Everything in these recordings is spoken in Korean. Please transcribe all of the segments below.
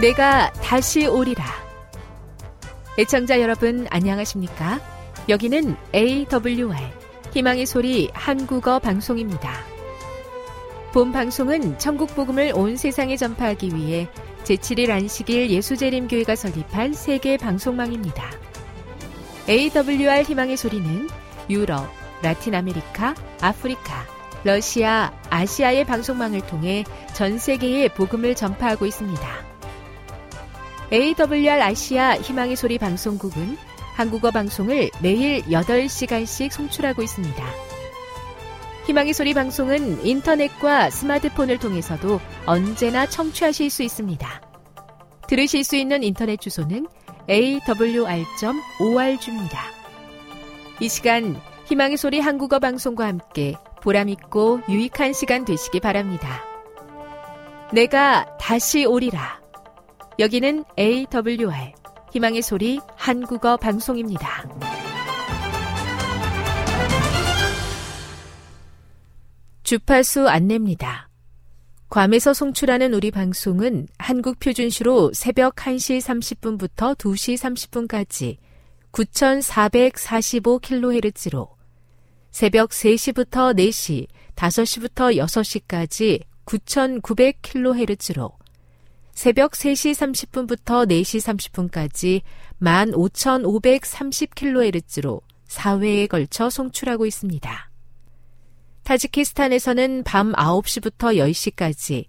내가 다시 오리라. 애청자 여러분 안녕하십니까? 여기는 AWR 희망의 소리 한국어 방송입니다. 본 방송은 천국 복음을 온 세상에 전파하기 위해 제7일 안식일 예수재림교회가 설립한 세계 방송망입니다. AWR 희망의 소리는 유럽, 라틴 아메리카, 아프리카, 러시아, 아시아의 방송망을 통해 전 세계에 복음을 전파하고 있습니다. AWR 아시아 희망의 소리 방송국은 한국어 방송을 매일 8시간씩 송출하고 있습니다. 희망의 소리 방송은 인터넷과 스마트폰을 통해서도 언제나 청취하실 수 있습니다. 들으실 수 있는 인터넷 주소는 awr.org입니다. 이 시간 희망의 소리 한국어 방송과 함께 보람있고 유익한 시간 되시기 바랍니다. 내가 다시 오리라. 여기는 AWR 희망의 소리 한국어 방송입니다. 주파수 안내입니다. 괌에서 송출하는 우리 방송은 한국 표준시로 새벽 1시 30분부터 2시 30분까지 9445kHz로 새벽 3시부터 4시, 5시부터 6시까지 9900kHz로 새벽 3시 30분부터 4시 30분까지 15530kHz로 4회에 걸쳐 송출하고 있습니다. 타지키스탄에서는 밤 9시부터 10시까지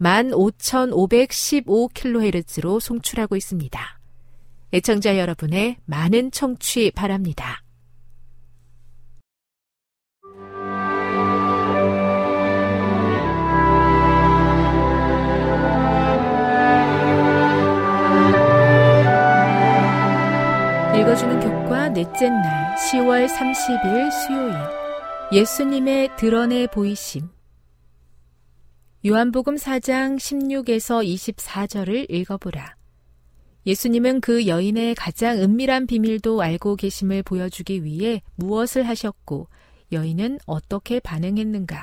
15515kHz로 송출하고 있습니다. 애청자 여러분의 많은 청취 바랍니다. 읽어주는 교과 넷째 날 10월 30일 수요일 예수님의 드러내 보이심. 요한복음 4장 16에서 24절을 읽어보라. 예수님은 그 여인의 가장 은밀한 비밀도 알고 계심을 보여주기 위해 무엇을 하셨고 여인은 어떻게 반응했는가?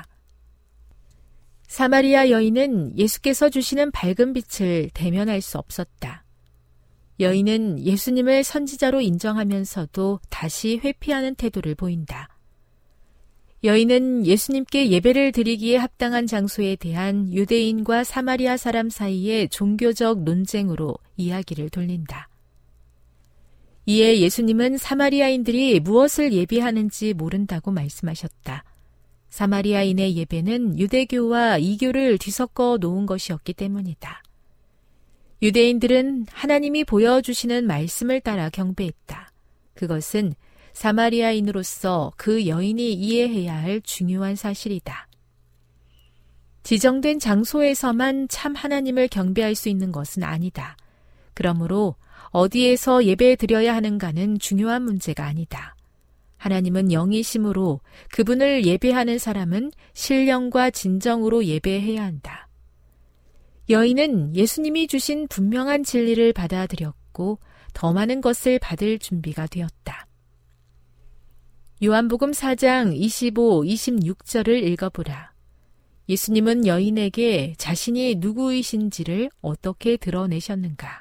사마리아 여인은 예수께서 주시는 밝은 빛을 대면할 수 없었다. 여인은 예수님을 선지자로 인정하면서도 다시 회피하는 태도를 보인다. 여인은 예수님께 예배를 드리기에 합당한 장소에 대한 유대인과 사마리아 사람 사이의 종교적 논쟁으로 이야기를 돌린다. 이에 예수님은 사마리아인들이 무엇을 예배하는지 모른다고 말씀하셨다. 사마리아인의 예배는 유대교와 이교를 뒤섞어 놓은 것이었기 때문이다. 유대인들은 하나님이 보여주시는 말씀을 따라 경배했다. 그것은 사마리아인으로서 그 여인이 이해해야 할 중요한 사실이다. 지정된 장소에서만 참 하나님을 경배할 수 있는 것은 아니다. 그러므로 어디에서 예배 드려야 하는가는 중요한 문제가 아니다. 하나님은 영이심으로 그분을 예배하는 사람은 신령과 진정으로 예배해야 한다. 여인은 예수님이 주신 분명한 진리를 받아들였고 더 많은 것을 받을 준비가 되었다. 요한복음 4장 25, 26절을 읽어보라. 예수님은 여인에게 자신이 누구이신지를 어떻게 드러내셨는가?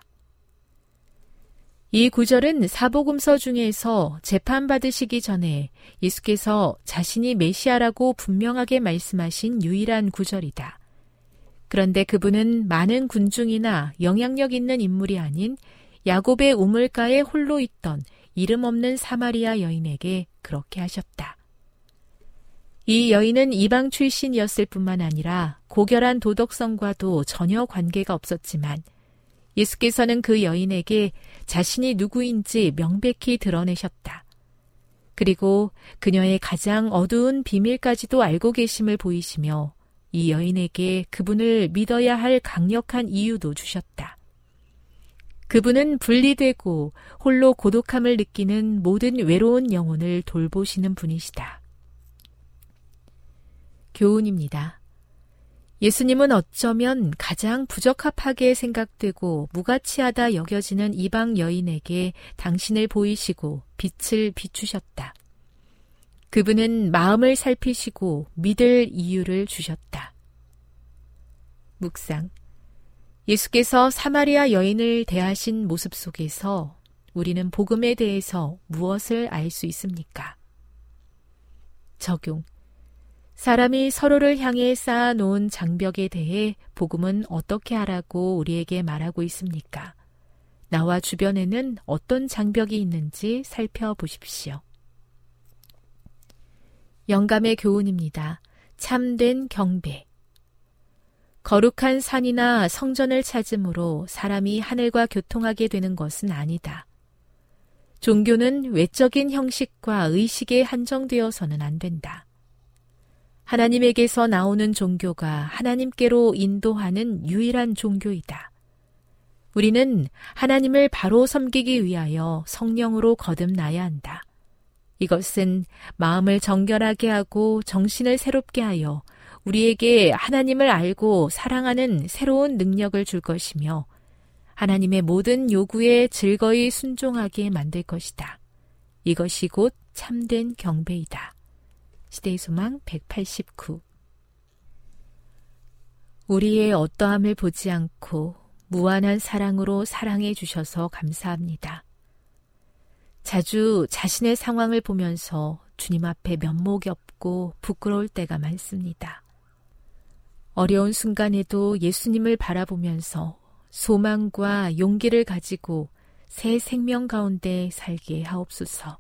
이 구절은 사복음서 중에서 재판받으시기 전에 예수께서 자신이 메시아라고 분명하게 말씀하신 유일한 구절이다. 그런데 그분은 많은 군중이나 영향력 있는 인물이 아닌 야곱의 우물가에 홀로 있던 이름 없는 사마리아 여인에게 그렇게 하셨다. 이 여인은 이방 출신이었을 뿐만 아니라 고결한 도덕성과도 전혀 관계가 없었지만 예수께서는 그 여인에게 자신이 누구인지 명백히 드러내셨다. 그리고 그녀의 가장 어두운 비밀까지도 알고 계심을 보이시며 이 여인에게 그분을 믿어야 할 강력한 이유도 주셨다. 그분은 분리되고 홀로 고독함을 느끼는 모든 외로운 영혼을 돌보시는 분이시다. 교훈입니다. 예수님은 어쩌면 가장 부적합하게 생각되고 무가치하다 여겨지는 이방 여인에게 당신을 보이시고 빛을 비추셨다. 그분은 마음을 살피시고 믿을 이유를 주셨다. 묵상. 예수께서 사마리아 여인을 대하신 모습 속에서 우리는 복음에 대해서 무엇을 알 수 있습니까? 적용. 사람이 서로를 향해 쌓아놓은 장벽에 대해 복음은 어떻게 하라고 우리에게 말하고 있습니까? 나와 주변에는 어떤 장벽이 있는지 살펴보십시오. 영감의 교훈입니다. 참된 경배. 거룩한 산이나 성전을 찾음으로 사람이 하늘과 교통하게 되는 것은 아니다. 종교는 외적인 형식과 의식에 한정되어서는 안 된다. 하나님에게서 나오는 종교가 하나님께로 인도하는 유일한 종교이다. 우리는 하나님을 바로 섬기기 위하여 성령으로 거듭나야 한다. 이것은 마음을 정결하게 하고 정신을 새롭게 하여 우리에게 하나님을 알고 사랑하는 새로운 능력을 줄 것이며 하나님의 모든 요구에 즐거이 순종하게 만들 것이다. 이것이 곧 참된 경배이다. 시대의 소망 189. 우리의 어떠함을 보지 않고 무한한 사랑으로 사랑해 주셔서 감사합니다. 자주 자신의 상황을 보면서 주님 앞에 면목이 없고 부끄러울 때가 많습니다. 어려운 순간에도 예수님을 바라보면서 소망과 용기를 가지고 새 생명 가운데 살게 하옵소서.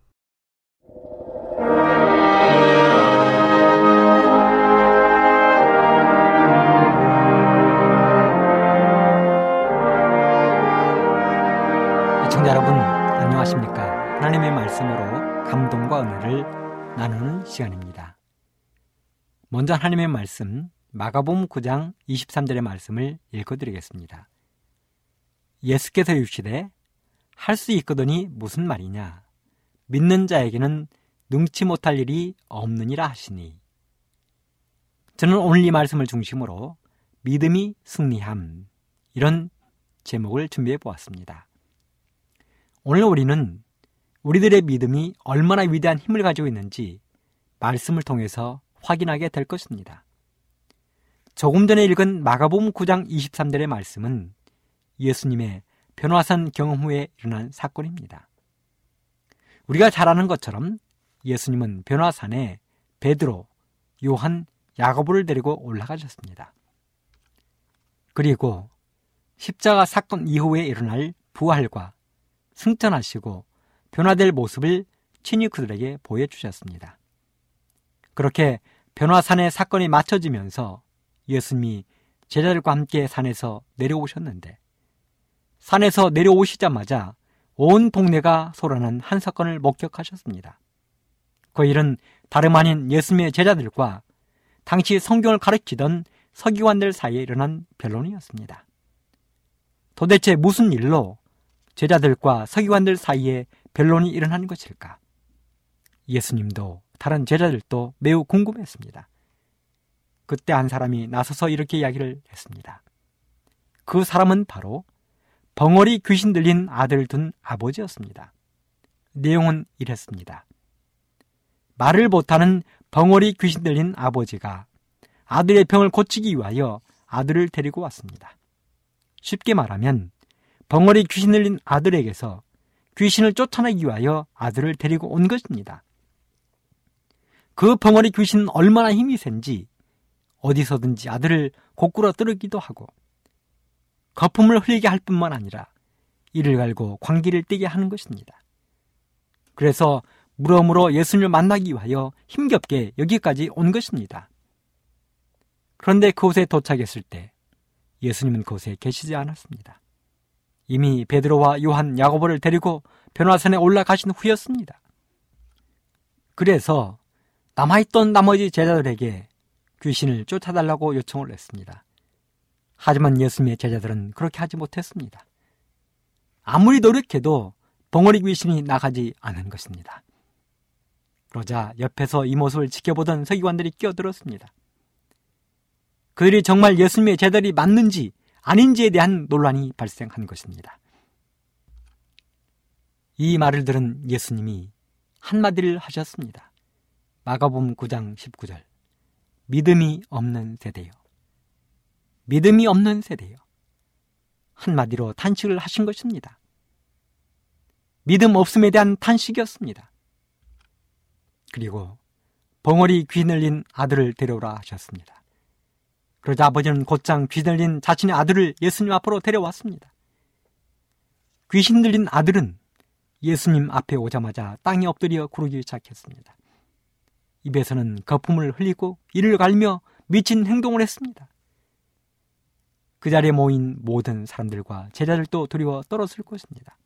시청자 여러분, 안녕하십니까? 하나님의 말씀으로 감동과 은혜를 나누는 시간입니다. 먼저 하나님의 말씀 마가복음 9장 23절의 말씀을 읽어드리겠습니다. 예수께서 이르시되 할 수 있거더니 무슨 말이냐? 믿는 자에게는 능치 못할 일이 없느니라 하시니. 저는 오늘 이 말씀을 중심으로 믿음이 승리함, 이런 제목을 준비해 보았습니다. 오늘 우리는 우리들의 믿음이 얼마나 위대한 힘을 가지고 있는지 말씀을 통해서 확인하게 될 것입니다. 조금 전에 읽은 마가복음 9장 23절의 말씀은 예수님의 변화산 경험 후에 일어난 사건입니다. 우리가 잘 아는 것처럼 예수님은 변화산에 베드로, 요한, 야고보를 데리고 올라가셨습니다. 그리고 십자가 사건 이후에 일어날 부활과 승천하시고 변화될 모습을 친히 그들에게 보여주셨습니다. 그렇게 변화산의 사건이 맞춰지면서 예수님이 제자들과 함께 산에서 내려오셨는데, 산에서 내려오시자마자 온 동네가 소란한 한 사건을 목격하셨습니다. 그 일은 다름 아닌 예수님의 제자들과 당시 성경을 가르치던 서기관들 사이에 일어난 변론이었습니다. 도대체 무슨 일로 제자들과 서기관들 사이에 변론이 일어난 것일까? 예수님도 다른 제자들도 매우 궁금했습니다. 그때 한 사람이 나서서 이렇게 이야기를 했습니다. 그 사람은 바로 벙어리 귀신 들린 아들을 둔 아버지였습니다. 내용은 이랬습니다. 말을 못하는 벙어리 귀신 들린 아버지가 아들의 병을 고치기 위하여 아들을 데리고 왔습니다. 쉽게 말하면 벙어리 귀신 들린 아들에게서 귀신을 쫓아내기 위하여 아들을 데리고 온 것입니다. 그 벙어리 귀신은 얼마나 힘이 센지 어디서든지 아들을 고꾸라 뜨르기도 하고 거품을 흘리게 할 뿐만 아니라 이를 갈고 광기를 띠게 하는 것입니다. 그래서 물어물어 예수님을 만나기 위하여 힘겹게 여기까지 온 것입니다. 그런데 그곳에 도착했을 때 예수님은 그곳에 계시지 않았습니다. 이미 베드로와 요한, 야고보를 데리고 변화산에 올라가신 후였습니다. 그래서 남아있던 나머지 제자들에게 귀신을 쫓아달라고 요청을 했습니다. 하지만 예수님의 제자들은 그렇게 하지 못했습니다. 아무리 노력해도 벙어리 귀신이 나가지 않은 것입니다. 그러자 옆에서 이 모습을 지켜보던 서기관들이 끼어들었습니다. 그들이 정말 예수님의 제자들이 맞는지 아닌지에 대한 논란이 발생한 것입니다. 이 말을 들은 예수님이 한마디를 하셨습니다. 마가복음 9장 19절. 믿음이 없는 세대요. 믿음이 없는 세대요. 한마디로 탄식을 하신 것입니다. 믿음 없음에 대한 탄식이었습니다. 그리고 벙어리 귀 들린 아들을 데려오라 하셨습니다. 그러자 아버지는 곧장 귀 들린 자신의 아들을 예수님 앞으로 데려왔습니다. 귀신 들린 아들은 예수님 앞에 오자마자 땅에 엎드려 구르기 시작했습니다. 입에서는 거품을 흘리고 이를 갈며 미친 행동을 했습니다. 그 자리에 모인 모든 사람들과 제자들도 두려워 떨었을 것입니다.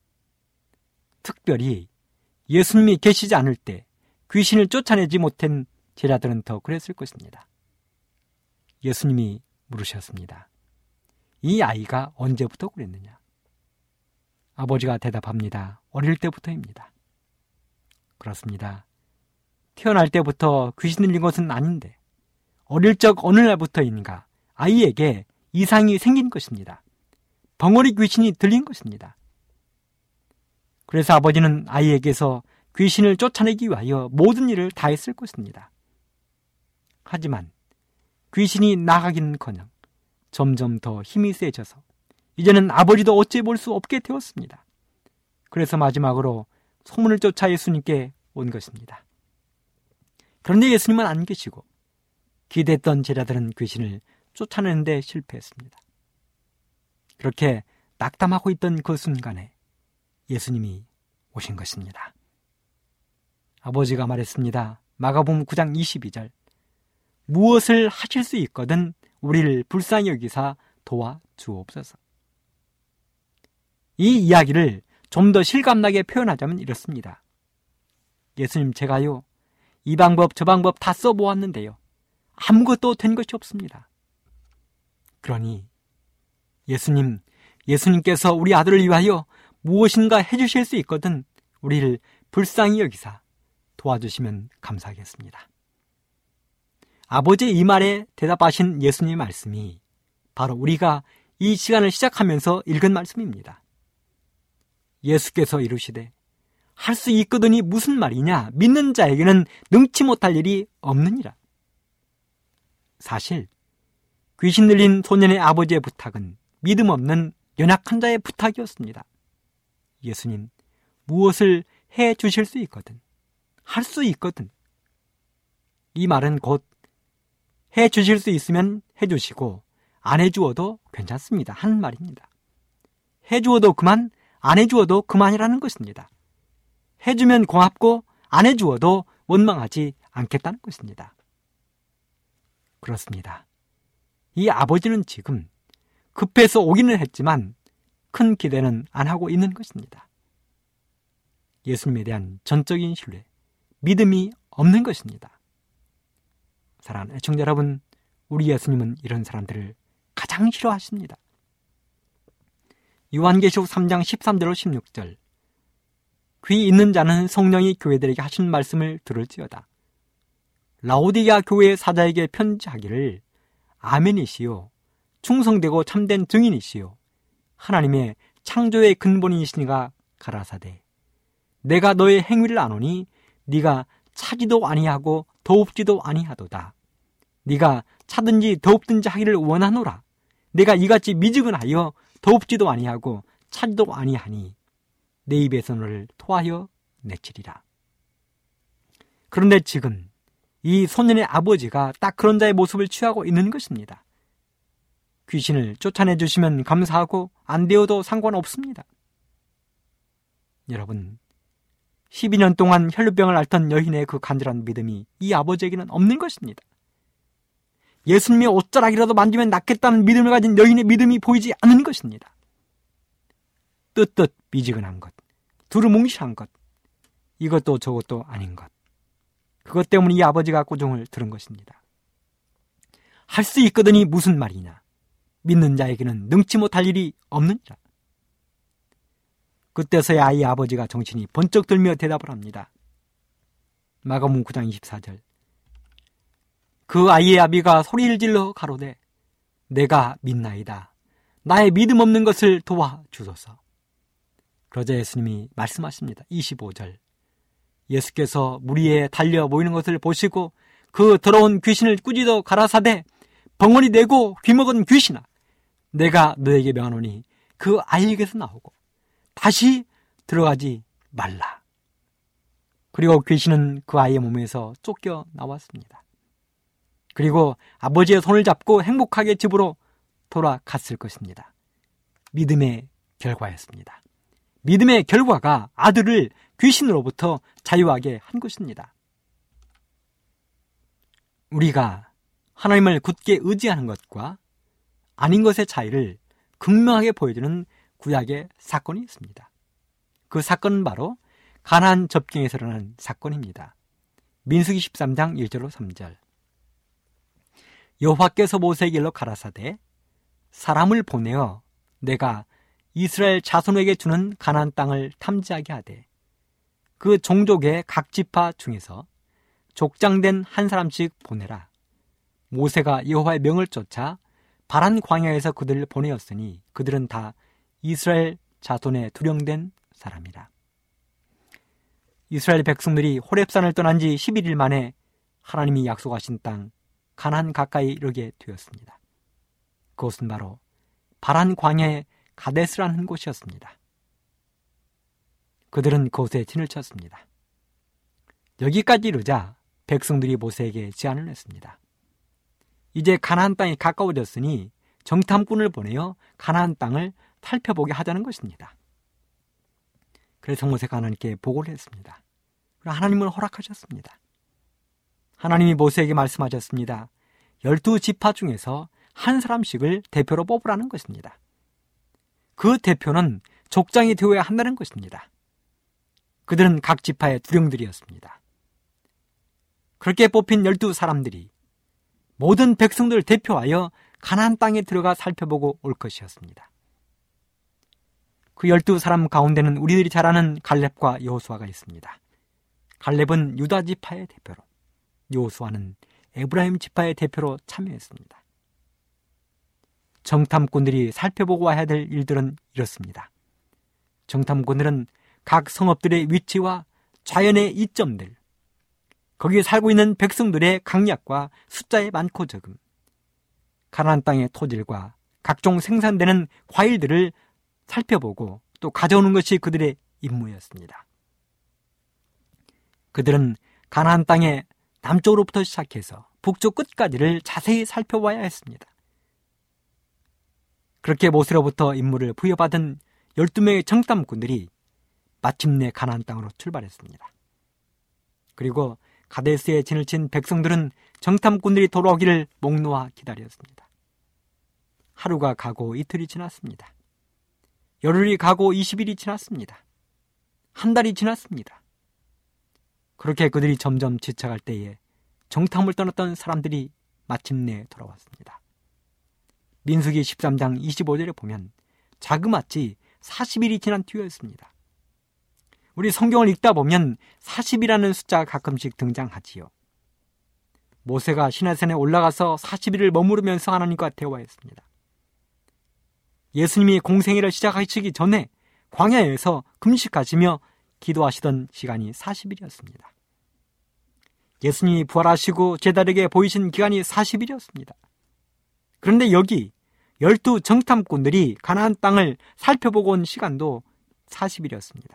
특별히 예수님이 계시지 않을 때 귀신을 쫓아내지 못한 제자들은 더 그랬을 것입니다. 예수님이 물으셨습니다. 이 아이가 언제부터 그랬느냐? 아버지가 대답합니다. 어릴 때부터입니다. 그렇습니다. 태어날 때부터 귀신 들린 것은 아닌데 어릴 적 어느 날부터인가 아이에게 이상이 생긴 것입니다. 벙어리 귀신이 들린 것입니다. 그래서 아버지는 아이에게서 귀신을 쫓아내기 위하여 모든 일을 다했을 것입니다. 하지만 귀신이 나가기는커녕 점점 더 힘이 세져서 이제는 아버지도 어찌 볼 수 없게 되었습니다. 그래서 마지막으로 소문을 쫓아 예수님께 온 것입니다. 그런데 예수님은 안 계시고 기대했던 제자들은 귀신을 쫓아내는 데 실패했습니다. 그렇게 낙담하고 있던 그 순간에 예수님이 오신 것입니다. 아버지가 말했습니다. 마가복음 9장 22절 무엇을 하실 수 있거든 우리를 불쌍히 여기사 도와주옵소서. 이 이야기를 좀 더 실감나게 표현하자면 이렇습니다. 예수님, 제가요 이 방법 저 방법 다 써보았는데요 아무것도 된 것이 없습니다. 그러니 예수님께서 우리 아들을 위하여 무엇인가 해주실 수 있거든 우리를 불쌍히 여기사 도와주시면 감사하겠습니다. 아버지의 이 말에 대답하신 예수님의 말씀이 바로 우리가 이 시간을 시작하면서 읽은 말씀입니다. 예수께서 이르시되 할 수 있거든이 무슨 말이냐? 믿는 자에게는 능치 못할 일이 없느니라. 사실 귀신 들린 소년의 아버지의 부탁은 믿음 없는 연약한 자의 부탁이었습니다. 예수님, 무엇을 해 주실 수 있거든, 할 수 있거든. 이 말은 곧 해 주실 수 있으면 해 주시고 안 해 주어도 괜찮습니다 하는 말입니다. 해 주어도 그만, 안 해 주어도 그만이라는 것입니다. 해 주면 고맙고 안 해 주어도 원망하지 않겠다는 것입니다. 그렇습니다. 이 아버지는 지금 급해서 오기는 했지만 큰 기대는 안 하고 있는 것입니다. 예수님에 대한 전적인 신뢰, 믿음이 없는 것입니다. 사랑하는 애청자 여러분, 우리 예수님은 이런 사람들을 가장 싫어하십니다. 요한계시록 3장 13절로 16절 귀 있는 자는 성령이 교회들에게 하신 말씀을 들을지어다. 라오디게아 교회의 사자에게 편지하기를 아멘이시요 충성되고 참된 증인이시요 하나님의 창조의 근본이시니가 가라사대 내가 너의 행위를 아노니 네가 차지도 아니하고 더웁지도 아니하도다. 네가 차든지 더웁든지 하기를 원하노라. 내가 이같이 미지근하여 더웁지도 아니하고 차지도 아니하니 내 입에서 너를 토하여 내치리라. 그런데 지금 이 소년의 아버지가 딱 그런 자의 모습을 취하고 있는 것입니다. 귀신을 쫓아내 주시면 감사하고 안 되어도 상관없습니다. 여러분, 12년 동안 혈루병을 앓던 여인의 그 간절한 믿음이 이 아버지에게는 없는 것입니다. 예수님의 옷자락이라도 만지면 낫겠다는 믿음을 가진 여인의 믿음이 보이지 않는 것입니다. 뜨뜻 미지근한 것, 두루뭉실한 것, 이것도 저것도 아닌 것, 그것 때문에 이 아버지가 고종을 들은 것입니다. 할 수 있거든이 무슨 말이냐? 믿는 자에게는 능치 못할 일이 없느니라. 그때서야 이 아버지가 정신이 번쩍 들며 대답을 합니다. 마가복음 9장 24절 그 아이의 아비가 소리를 질러 가로되 내가 믿나이다. 나의 믿음 없는 것을 도와주소서. 그러자 예수님이 말씀하십니다. 25절 예수께서 무리에 달려 모이는 것을 보시고 그 더러운 귀신을 꾸짖어 가라사대 벙어리 내고 귀먹은 귀신아 내가 너에게 명하노니 그 아이에게서 나오고 다시 들어가지 말라. 그리고 귀신은 그 아이의 몸에서 쫓겨 나왔습니다. 그리고 아버지의 손을 잡고 행복하게 집으로 돌아갔을 것입니다. 믿음의 결과였습니다. 믿음의 결과가 아들을 귀신으로부터 자유하게 한 것입니다. 우리가 하나님을 굳게 의지하는 것과 아닌 것의 차이를 극명하게 보여주는 구약의 사건이 있습니다. 그 사건은 바로 가나안 접경에서 일어난 사건입니다. 민수기 13장 1절로 3절. 여호와께서 모세에게 일러 가라사대 사람을 보내어 내가 이스라엘 자손에게 주는 가나안 땅을 탐지하게 하되 그 종족의 각 지파 중에서 족장된 한 사람씩 보내라. 모세가 여호와의 명을 쫓아 바란 광야에서 그들을 보내었으니 그들은 다 이스라엘 자손에 두령된 사람이라. 이스라엘 백성들이 호렙산을 떠난 지 11일 만에 하나님이 약속하신 땅 가나안 가까이 이르게 되었습니다. 그곳은 바로 바란 광야의 가데스라는 곳이었습니다. 그들은 그곳에 진을 쳤습니다. 여기까지 이르자 백성들이 모세에게 제안을 했습니다. 이제 가나안 땅이 가까워졌으니 정탐꾼을 보내어 가나안 땅을 살펴보게 하자는 것입니다. 그래서 모세가 하나님께 보고를 했습니다. 하나님은 허락하셨습니다. 하나님이 모세에게 말씀하셨습니다. 12지파 중에서 한 사람씩을 대표로 뽑으라는 것입니다. 그 대표는 족장이 되어야 한다는 것입니다. 그들은 각 지파의 두령들이었습니다. 그렇게 뽑힌 12사람들이 모든 백성들을 대표하여 가나안 땅에 들어가 살펴보고 올 것이었습니다. 그 12사람 가운데는 우리들이 잘 아는 갈렙과 여호수아가 있습니다. 갈렙은 유다 지파의 대표로, 여호수아는 에브라임 지파의 대표로 참여했습니다. 정탐꾼들이 살펴보고 와야 될 일들은 이렇습니다. 정탐꾼들은 각 성읍들의 위치와 자연의 이점들, 거기에 살고 있는 백성들의 강약과 숫자의 많고 적음, 가나안 땅의 토질과 각종 생산되는 과일들을 살펴보고 또 가져오는 것이 그들의 임무였습니다. 그들은 가나안 땅의 남쪽으로부터 시작해서 북쪽 끝까지를 자세히 살펴봐야 했습니다. 그렇게 모세로부터 임무를 부여받은 12명의 정탐꾼들이 마침내 가나안 땅으로 출발했습니다. 그리고 가데스에 진을 친 백성들은 정탐꾼들이 돌아오기를 목 놓아 기다렸습니다. 하루가 가고 이틀이 지났습니다. 열흘이 가고 20일이 지났습니다. 한 달이 지났습니다. 그렇게 그들이 점점 지쳐갈 때에 정탐을 떠났던 사람들이 마침내 돌아왔습니다. 민수기 13장 25절에 보면 자그마치 40일이 지난 뒤였습니다. 우리 성경을 읽다 보면 40이라는 숫자가 가끔씩 등장하지요. 모세가 시내산에 올라가서 40일을 머무르면서 하나님과 대화했습니다. 예수님이 공생애를 시작하시기 전에 광야에서 금식하시며 기도하시던 시간이 40일이었습니다. 예수님이 부활하시고 제자들에게 보이신 기간이 40일이었습니다. 그런데 여기 12 정탐꾼들이 가나안 땅을 살펴보고 온 시간도 40일이었습니다.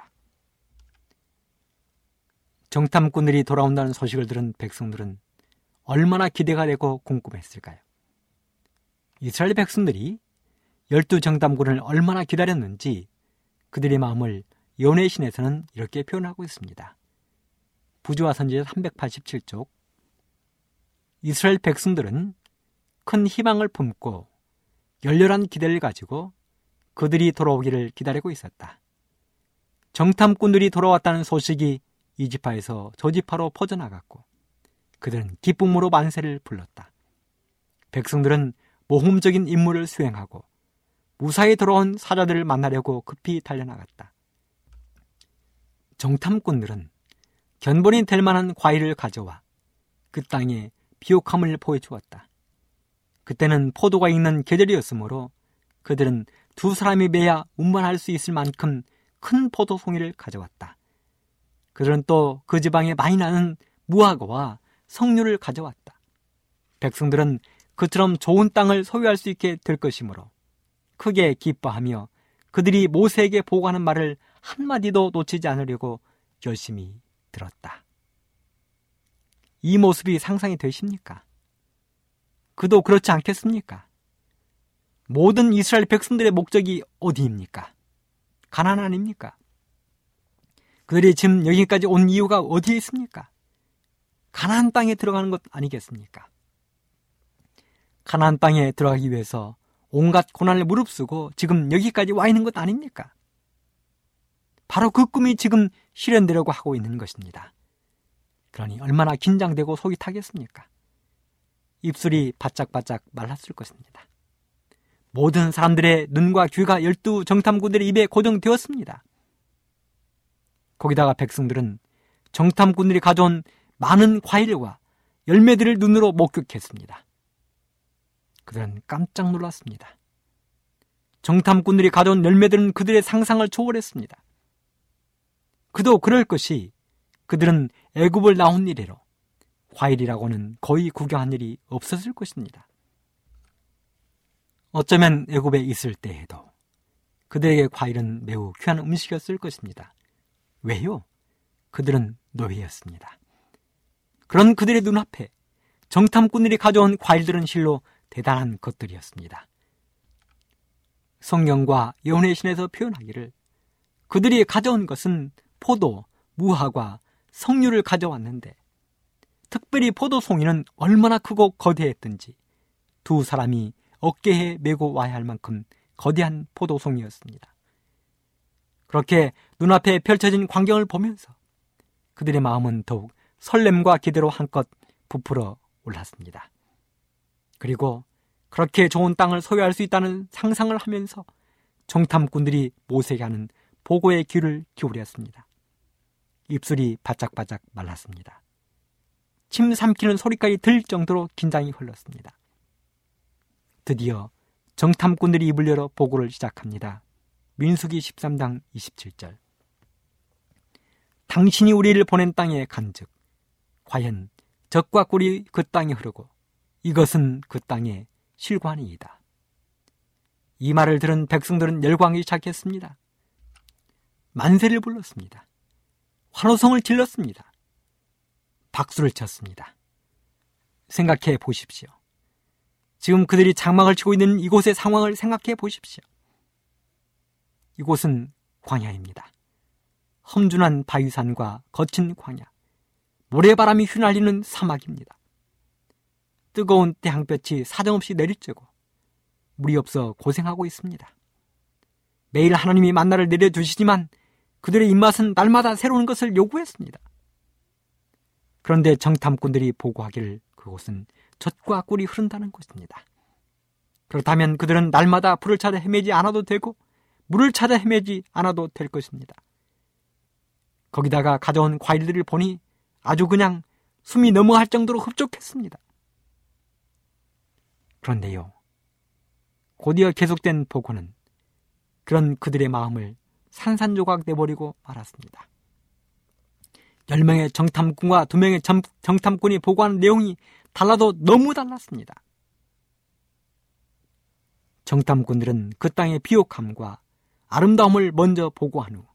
정탐꾼들이 돌아온다는 소식을 들은 백성들은 얼마나 기대가 되고 궁금했을까요? 이스라엘 백성들이 12 정탐꾼을 얼마나 기다렸는지 그들의 마음을 요한의 신에서는 이렇게 표현하고 있습니다. 부조와 선지자 387쪽. 이스라엘 백성들은 큰 희망을 품고 열렬한 기대를 가지고 그들이 돌아오기를 기다리고 있었다. 정탐꾼들이 돌아왔다는 소식이 이 지파에서 저 지파로 퍼져나갔고 그들은 기쁨으로 만세를 불렀다. 백성들은 모험적인 임무를 수행하고 무사히 돌아온 사자들을 만나려고 급히 달려나갔다. 정탐꾼들은 견본이 될 만한 과일을 가져와 그 땅에 비옥함을 보여주었다. 그때는 포도가 익는 계절이었으므로 그들은 2 사람이 매야 운반할 수 있을 만큼 큰 포도송이를 가져왔다. 그들은 또 그 지방에 많이 나는 무화과와 석류를 가져왔다. 백성들은 그처럼 좋은 땅을 소유할 수 있게 될 것이므로 크게 기뻐하며 그들이 모세에게 보고하는 말을 한마디도 놓치지 않으려고 열심히 들었다. 이 모습이 상상이 되십니까? 그도 그렇지 않겠습니까? 모든 이스라엘 백성들의 목적이 어디입니까? 가나안 아닙니까? 그들이 지금 여기까지 온 이유가 어디에 있습니까? 가나안 땅에 들어가는 것 아니겠습니까? 가나안 땅에 들어가기 위해서 온갖 고난을 무릅쓰고 지금 여기까지 와 있는 것 아닙니까? 바로 그 꿈이 지금 실현되려고 하고 있는 것입니다. 그러니 얼마나 긴장되고 속이 타겠습니까? 입술이 바짝바짝 말랐을 것입니다. 모든 사람들의 눈과 귀가 12 정탐꾼들의 입에 고정되었습니다. 거기다가 백성들은 정탐꾼들이 가져온 많은 과일과 열매들을 눈으로 목격했습니다. 그들은 깜짝 놀랐습니다. 정탐꾼들이 가져온 열매들은 그들의 상상을 초월했습니다. 그도 그럴 것이 그들은 애굽을 나온 이래로 과일이라고는 거의 구경한 일이 없었을 것입니다. 어쩌면 애굽에 있을 때에도 그들에게 과일은 매우 귀한 음식이었을 것입니다. 왜요? 그들은 노예였습니다. 그런 그들의 눈앞에 정탐꾼들이 가져온 과일들은 실로 대단한 것들이었습니다. 성경과 예언의 신에서 표현하기를 그들이 가져온 것은 포도, 무화과, 석류를 가져왔는데 특별히 포도송이는 얼마나 크고 거대했던지 두 사람이 어깨에 메고 와야 할 만큼 거대한 포도송이였습니다. 그렇게 눈앞에 펼쳐진 광경을 보면서 그들의 마음은 더욱 설렘과 기대로 한껏 부풀어 올랐습니다. 그리고 그렇게 좋은 땅을 소유할 수 있다는 상상을 하면서 정탐꾼들이 모세에게 하는 보고의 귀를 기울였습니다. 입술이 바짝바짝 말랐습니다. 침 삼키는 소리까지 들 정도로 긴장이 흘렀습니다. 드디어 정탐꾼들이 입을 열어 보고를 시작합니다. 민수기 13장 27절. 당신이 우리를 보낸 땅에 간즉 과연 젖과 꿀이 그 땅에 흐르고 이것은 그 땅의 실관이이다. 이 말을 들은 백성들은 열광이 시작했습니다. 만세를 불렀습니다. 환호성을 질렀습니다. 박수를 쳤습니다. 생각해 보십시오. 지금 그들이 장막을 치고 있는 이곳의 상황을 생각해 보십시오. 이곳은 광야입니다. 험준한 바위산과 거친 광야, 모래바람이 휘날리는 사막입니다. 뜨거운 태양볕이 사정없이 내리쬐고 물이 없어 고생하고 있습니다. 매일 하나님이 만나를 내려주시지만 그들의 입맛은 날마다 새로운 것을 요구했습니다. 그런데 정탐꾼들이 보고하기를 그곳은 젖과 꿀이 흐른다는 것입니다. 그렇다면 그들은 날마다 불을 찾아 헤매지 않아도 되고 물을 찾아 헤매지 않아도 될 것입니다. 거기다가 가져온 과일들을 보니 아주 그냥 숨이 넘어갈 정도로 흡족했습니다. 그런데요, 곧이어 계속된 보고는 그런 그들의 마음을 산산조각 내버리고 말았습니다. 10명의 정탐꾼과 2명의 정탐꾼이 보고하는 내용이 달라도 너무 달랐습니다. 정탐꾼들은 그 땅의 비옥함과 아름다움을 먼저 보고한 후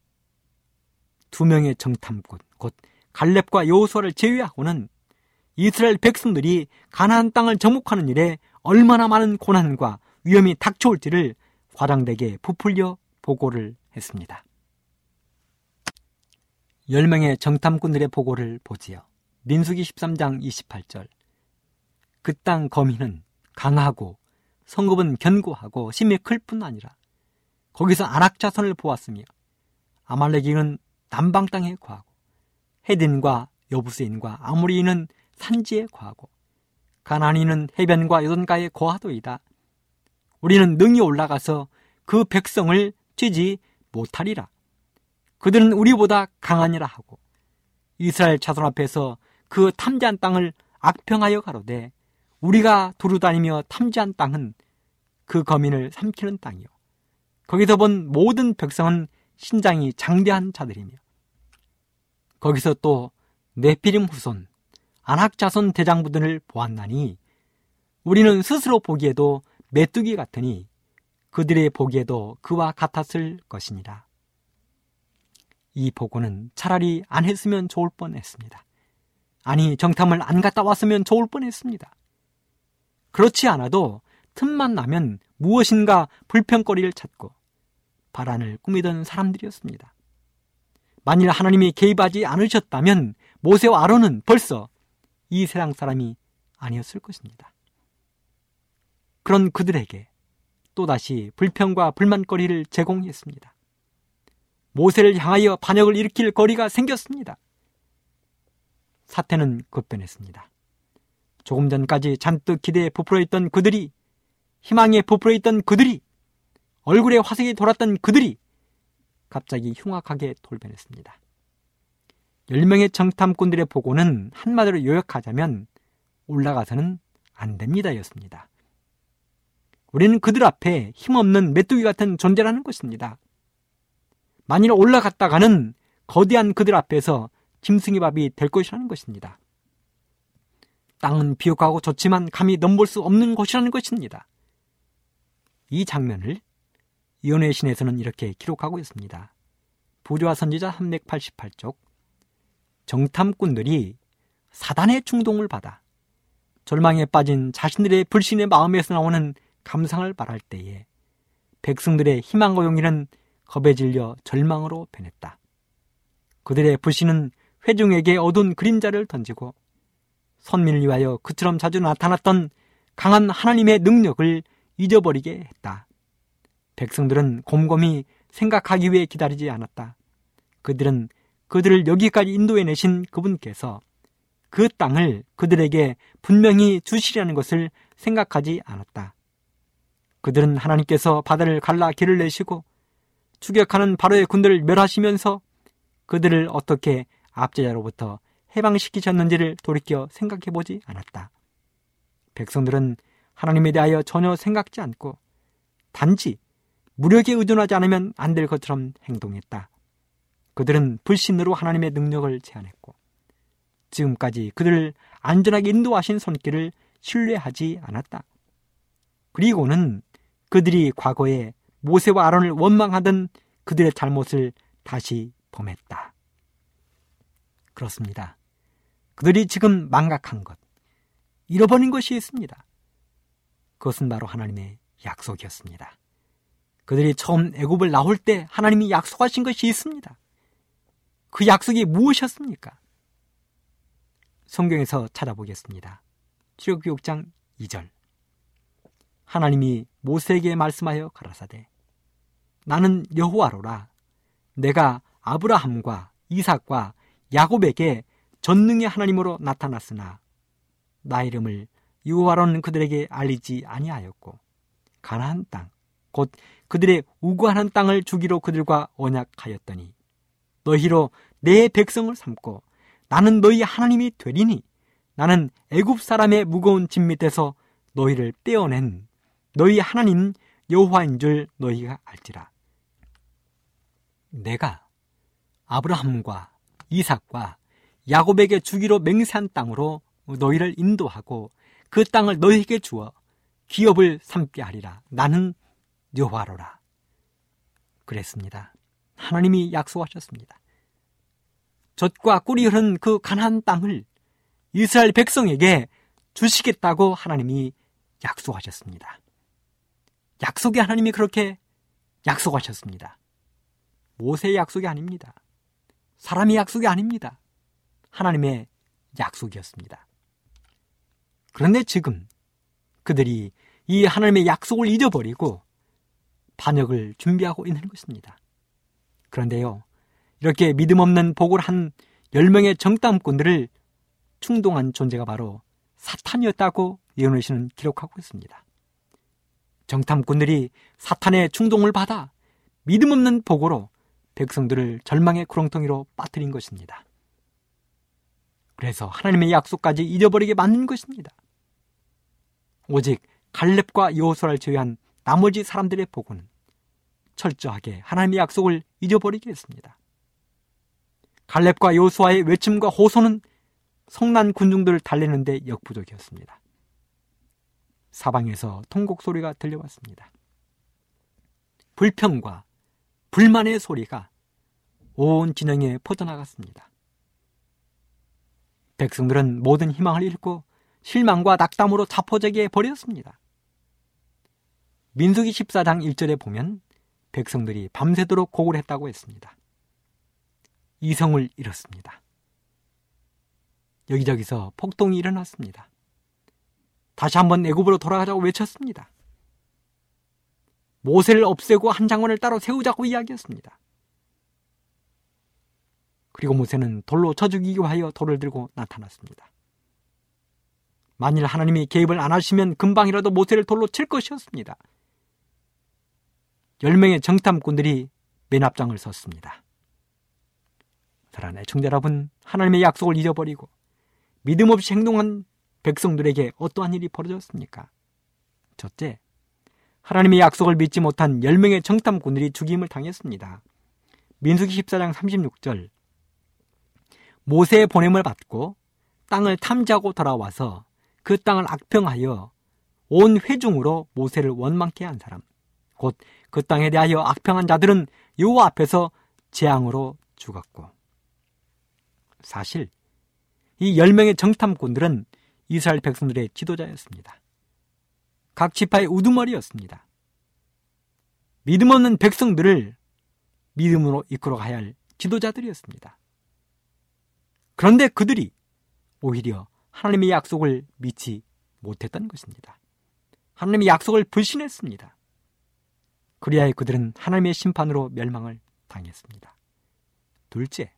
2명의 정탐꾼, 곧 갈렙과 여호수아를 제외하고는 이스라엘 백성들이 가나안 땅을 정복하는 일에 얼마나 많은 고난과 위험이 닥쳐올지를 과장되게 부풀려 보고를 했습니다. 10명의 정탐꾼들의 보고를 보지요. 민수기 13장 28절. 그 땅 거민은 강하고 성읍은 견고하고 심히 클 뿐 아니라 거기서 아낙 자손을 보았으며 아말렉인은 남방 땅에 거하고 헤딘과 여부스인과 아모리인은 산지에 거하고 가나안인은 해변과 요단가에 거하도이다. 우리는 능히 올라가서 그 백성을 치지 못하리라. 그들은 우리보다 강하니라 하고 이스라엘 자손 앞에서 그 탐지한 땅을 악평하여 가로되 우리가 두루다니며 탐지한 땅은 그 거민을 삼키는 땅이요 거기서 본 모든 백성은 신장이 장대한 자들이며 거기서 또 네피림 후손 아낙 자손 대장부들을 보았나니 우리는 스스로 보기에도 메뚜기 같으니 그들의 보기에도 그와 같았을 것이니라. 이 보고는 차라리 안 했으면 좋을 뻔했습니다. 아니, 정탐을 안 갔다 왔으면 좋을 뻔했습니다. 그렇지 않아도 틈만 나면 무엇인가 불평거리를 찾고 바란을 꾸미던 사람들이었습니다. 만일 하나님이 개입하지 않으셨다면 모세와 아론은 벌써 이 세상 사람이 아니었을 것입니다. 그런 그들에게 또다시 불평과 불만거리를 제공했습니다. 모세를 향하여 반역을 일으킬 거리가 생겼습니다. 사태는 급변했습니다. 조금 전까지 잔뜩 기대에 부풀어 있던 그들이, 희망에 부풀어 있던 그들이, 얼굴에 화색이 돌았던 그들이 갑자기 흉악하게 돌변했습니다. 10명의 정탐꾼들의 보고는 한마디로 요약하자면 올라가서는 안 됩니다 였습니다. 우리는 그들 앞에 힘없는 메뚜기 같은 존재라는 것입니다. 만일 올라갔다가는 거대한 그들 앞에서 짐승의 밥이 될 것이라는 것입니다. 땅은 비옥하고 좋지만 감히 넘볼 수 없는 곳이라는 것입니다. 이 장면을 이언의 신에서는 이렇게 기록하고 있습니다. 부조와 선지자 388쪽. 정탐꾼들이 사단의 충동을 받아 절망에 빠진 자신들의 불신의 마음에서 나오는 감상을 말할 때에 백성들의 희망과 용기는 겁에 질려 절망으로 변했다. 그들의 불신은 회중에게 어두운 그림자를 던지고 선민을 위하여 그처럼 자주 나타났던 강한 하나님의 능력을 잊어버리게 했다. 백성들은 곰곰이 생각하기 위해 기다리지 않았다. 그들은 그들을 여기까지 인도해내신 그분께서 그 땅을 그들에게 분명히 주시려는 것을 생각하지 않았다. 그들은 하나님께서 바다를 갈라 길을 내시고 추격하는 바로의 군대를 멸하시면서 그들을 어떻게 압제자로부터 해방시키셨는지를 돌이켜 생각해보지 않았다. 백성들은 하나님에 대하여 전혀 생각지 않고 단지 무력에 의존하지 않으면 안 될 것처럼 행동했다. 그들은 불신으로 하나님의 능력을 제한했고 지금까지 그들을 안전하게 인도하신 손길을 신뢰하지 않았다. 그리고는 그들이 과거에 모세와 아론을 원망하던 그들의 잘못을 다시 범했다. 그렇습니다. 그들이 지금 망각한 것, 잃어버린 것이 있습니다. 그것은 바로 하나님의 약속이었습니다. 그들이 처음 애굽을 나올 때 하나님이 약속하신 것이 있습니다. 그 약속이 무엇이었습니까? 성경에서 찾아보겠습니다. 출애굽기 6장 2절. 하나님이 모세에게 말씀하여 가라사대 나는 여호와로라. 내가 아브라함과 이삭과 야곱에게 전능의 하나님으로 나타났으나 나 이름을 여호와로는 그들에게 알리지 아니하였고 가나안 땅 곧 그들의 우구하는 땅을 주기로 그들과 언약하였더니 너희로 내 백성을 삼고 나는 너희 하나님이 되리니 나는 애굽 사람의 무거운 짐 밑에서 너희를 떼어낸 너희 하나님 여호와인 줄 너희가 알지라. 내가 아브라함과 이삭과 야곱에게 주기로 맹세한 땅으로 너희를 인도하고 그 땅을 너희에게 주어 기업을 삼게 하리라. 나는 여호와로라. 그랬습니다. 하나님이 약속하셨습니다. 젖과 꿀이 흐른 그 가나안 땅을 이스라엘 백성에게 주시겠다고 하나님이 약속하셨습니다. 약속의 하나님이 그렇게 약속하셨습니다. 모세의 약속이 아닙니다. 사람의 약속이 아닙니다. 하나님의 약속이었습니다. 그런데 지금 그들이 이 하나님의 약속을 잊어버리고 반역을 준비하고 있는 것입니다. 그런데요, 이렇게 믿음 없는 보고를 한 10명의 정탐꾼들을 충동한 존재가 바로 사탄이었다고 예언의 신은 기록하고 있습니다. 정탐꾼들이 사탄의 충동을 받아 믿음 없는 보고로 백성들을 절망의 구렁텅이로 빠뜨린 것입니다. 그래서 하나님의 약속까지 잊어버리게 만든 것입니다. 오직 갈렙과 여호수아를 제외한 나머지 사람들의 보고는 철저하게 하나님의 약속을 잊어버리게 했습니다. 갈렙과 여호수아의 외침과 호소는 성난 군중들을 달래는 데 역부족이었습니다. 사방에서 통곡 소리가 들려왔습니다. 불평과 불만의 소리가 온 진영에 퍼져나갔습니다. 백성들은 모든 희망을 잃고 실망과 낙담으로 자포자기해 버렸습니다. 민수기 14장 1절에 보면 백성들이 밤새도록 곡을 했다고 했습니다. 이성을 잃었습니다. 여기저기서 폭동이 일어났습니다. 다시 한번 애굽으로 돌아가자고 외쳤습니다. 모세를 없애고 한 장관을 따로 세우자고 이야기했습니다. 그리고 모세는 돌로 쳐 죽이기 위하여 돌을 들고 나타났습니다. 만일 하나님이 개입을 안 하시면 금방이라도 모세를 돌로 칠 것이었습니다. 10명의 정탐꾼들이 맨 앞장을 섰습니다. 사랑하는 애청자 여러분, 하나님의 약속을 잊어버리고 믿음 없이 행동한 백성들에게 어떠한 일이 벌어졌습니까? 첫째, 하나님의 약속을 믿지 못한 10명의 정탐꾼들이 죽임을 당했습니다. 민수기 14장 36절, 모세의 보냄을 받고 땅을 탐지하고 돌아와서 그 땅을 악평하여 온 회중으로 모세를 원망케 한 사람, 곧 그 땅에 대하여 악평한 자들은 여호와 앞에서 재앙으로 죽었고, 사실 이 10명의 정탐꾼들은 이스라엘 백성들의 지도자였습니다. 각 지파의 우두머리였습니다. 믿음 없는 백성들을 믿음으로 이끌어가야 할 지도자들이었습니다. 그런데 그들이 오히려 하나님의 약속을 믿지 못했던 것입니다. 하나님의 약속을 불신했습니다. 그리하여 그들은 하나님의 심판으로 멸망을 당했습니다. 둘째,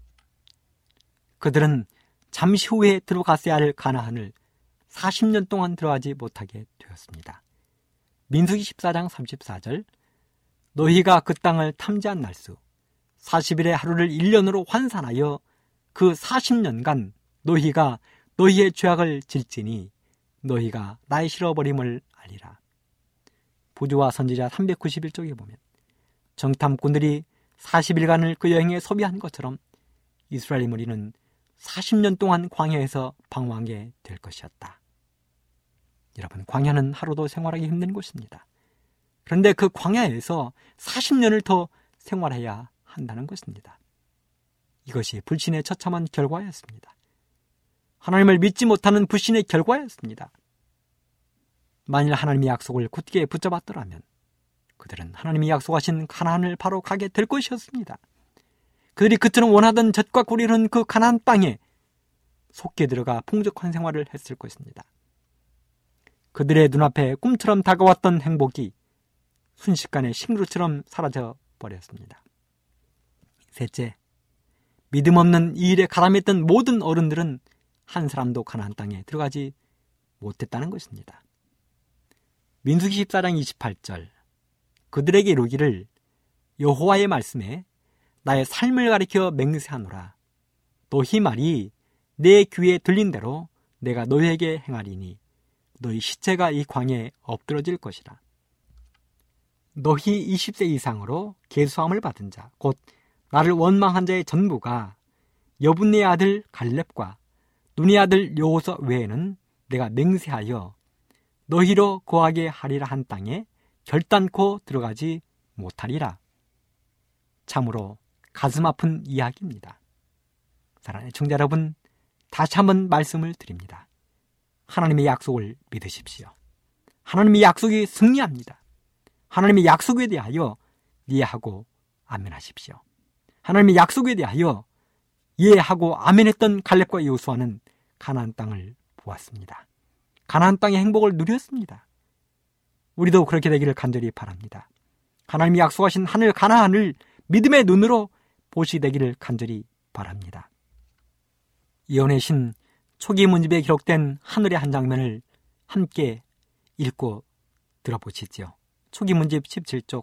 그들은 잠시 후에 들어갔어야 할 가나안을 40년 동안 들어가지 못하게 되었습니다. 민수기 14장 34절, 너희가 그 땅을 탐지한 날수 40일의 하루를 1년으로 환산하여 그 40년간 너희가 너희의 죄악을 질지니 너희가 나의 실어버림을 알리라. 부조와 선지자 391쪽에 보면 정탐꾼들이 40일간을 그 여행에 소비한 것처럼 이스라엘 무리는 40년 동안 광야에서 방황하게 될 것이었다. 여러분, 광야는 하루도 생활하기 힘든 곳입니다. 그런데 그 광야에서 40년을 더 생활해야 한다는 것입니다. 이것이 불신의 처참한 결과였습니다. 하나님을 믿지 못하는 불신의 결과였습니다. 만일 하나님의 약속을 굳게 붙잡았더라면 그들은 하나님이 약속하신 가나안을 바로 가게 될 것이었습니다. 그들이 그처럼 원하던 젖과 꿀이 흐르는 그 가나안 땅에 속게 들어가 풍족한 생활을 했을 것입니다. 그들의 눈앞에 꿈처럼 다가왔던 행복이 순식간에 싱그루처럼 사라져 버렸습니다. 셋째, 믿음 없는 이 일에 가담했던 모든 어른들은 한 사람도 가나안 땅에 들어가지 못했다는 것입니다. 민수기 14장 28절, 그들에게 이르기를 여호와의 말씀에 나의 삶을 가리켜 맹세하노라. 너희 말이 내 귀에 들린 대로 내가 너희에게 행하리니 너희 시체가 이 광야에 엎드러질 것이라. 너희 20세 이상으로 계수함을 받은 자, 곧 나를 원망한 자의 전부가 여분의 아들 갈렙과 눈의 아들 여호수아 외에는 내가 맹세하여 너희로 거하게 하리라 한 땅에 결단코 들어가지 못하리라. 참으로 가슴 아픈 이야기입니다. 사랑하는 청자 여러분, 다시 한번 말씀을 드립니다. 하나님의 약속을 믿으십시오. 하나님의 약속이 승리합니다. 하나님의 약속에 대하여 이해하고 아멘하십시오. 하나님의 약속에 대하여 이해하고 아멘했던 갈렙과 여호수아는 가나안 땅을 보았습니다. 가나안 땅의 행복을 누렸습니다. 우리도 그렇게 되기를 간절히 바랍니다. 하나님이 약속하신 하늘 가나안을 믿음의 눈으로 보시게 되기를 간절히 바랍니다. 예언의 신 초기 문집에 기록된 하늘의 한 장면을 함께 읽고 들어보시죠. 초기 문집 17쪽.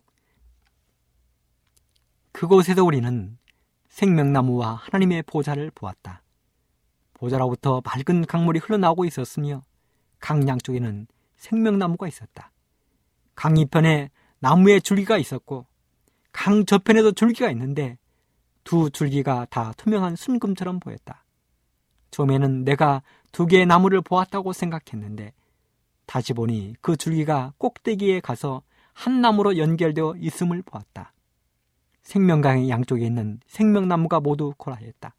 그곳에서 우리는 생명나무와 하나님의 보좌를 보았다. 보좌로부터 맑은 강물이 흘러나오고 있었으며 강 양쪽에는 생명나무가 있었다. 강 이편에 나무의 줄기가 있었고 강 저편에도 줄기가 있는데 두 줄기가 다 투명한 순금처럼 보였다. 처음에는 내가 두 개의 나무를 보았다고 생각했는데 다시 보니 그 줄기가 꼭대기에 가서 한 나무로 연결되어 있음을 보았다. 생명강의 양쪽에 있는 생명나무가 모두 고라했다.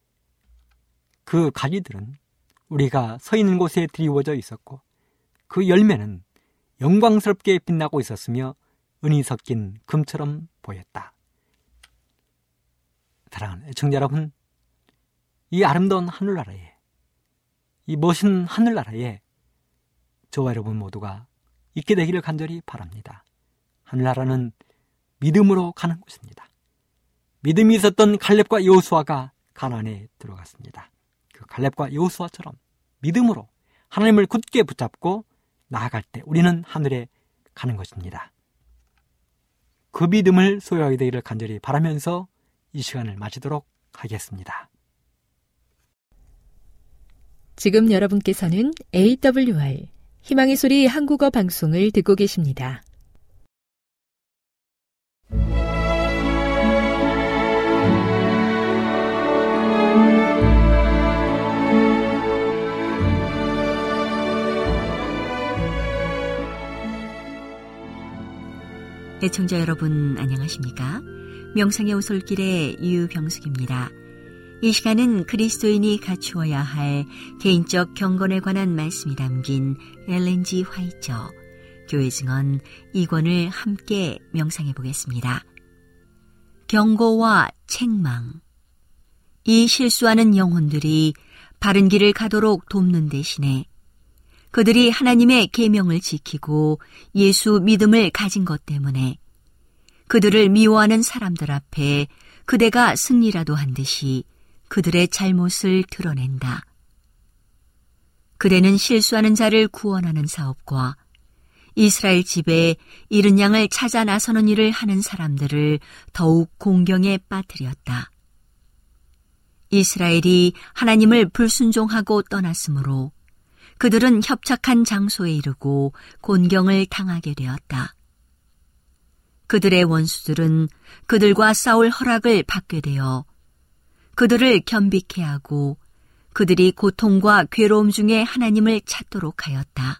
그 가지들은 우리가 서 있는 곳에 드리워져 있었고 그 열매는 영광스럽게 빛나고 있었으며 은이 섞인 금처럼 보였다. 사랑하는 애청자 여러분, 이 아름다운 하늘나라에, 이 멋진 하늘나라에 저와 여러분 모두가 있게 되기를 간절히 바랍니다. 하늘나라는 믿음으로 가는 곳입니다. 믿음이 있었던 갈렙과 여호수아가 가나안에 들어갔습니다. 그 갈렙과 여호수아처럼 믿음으로 하나님을 굳게 붙잡고 나아갈 때 우리는 하늘에 가는 것입니다. 그 믿음을 소유하게 되기를 간절히 바라면서 이 시간을 마치도록 하겠습니다. 지금 여러분께서는 AWR 희망의 소리 한국어 방송을 듣고 계십니다. 애청자 여러분 안녕하십니까? 명상의 오솔길의 유병숙입니다. 이 시간은 그리스도인이 갖추어야 할 개인적 경건에 관한 말씀이 담긴 엘렌 G. 화이처 교회 증언 2권을 함께 명상해 보겠습니다. 경고와 책망. 이 실수하는 영혼들이 바른 길을 가도록 돕는 대신에 그들이 하나님의 계명을 지키고 예수 믿음을 가진 것 때문에 그들을 미워하는 사람들 앞에 그대가 승리라도 한 듯이 그들의 잘못을 드러낸다. 그대는 실수하는 자를 구원하는 사업과 이스라엘 집에 잃은 양을 찾아 나서는 일을 하는 사람들을 더욱 공경에 빠뜨렸다. 이스라엘이 하나님을 불순종하고 떠났으므로 그들은 협착한 장소에 이르고 곤경을 당하게 되었다. 그들의 원수들은 그들과 싸울 허락을 받게 되어 그들을 겸비케 하고 그들이 고통과 괴로움 중에 하나님을 찾도록 하였다.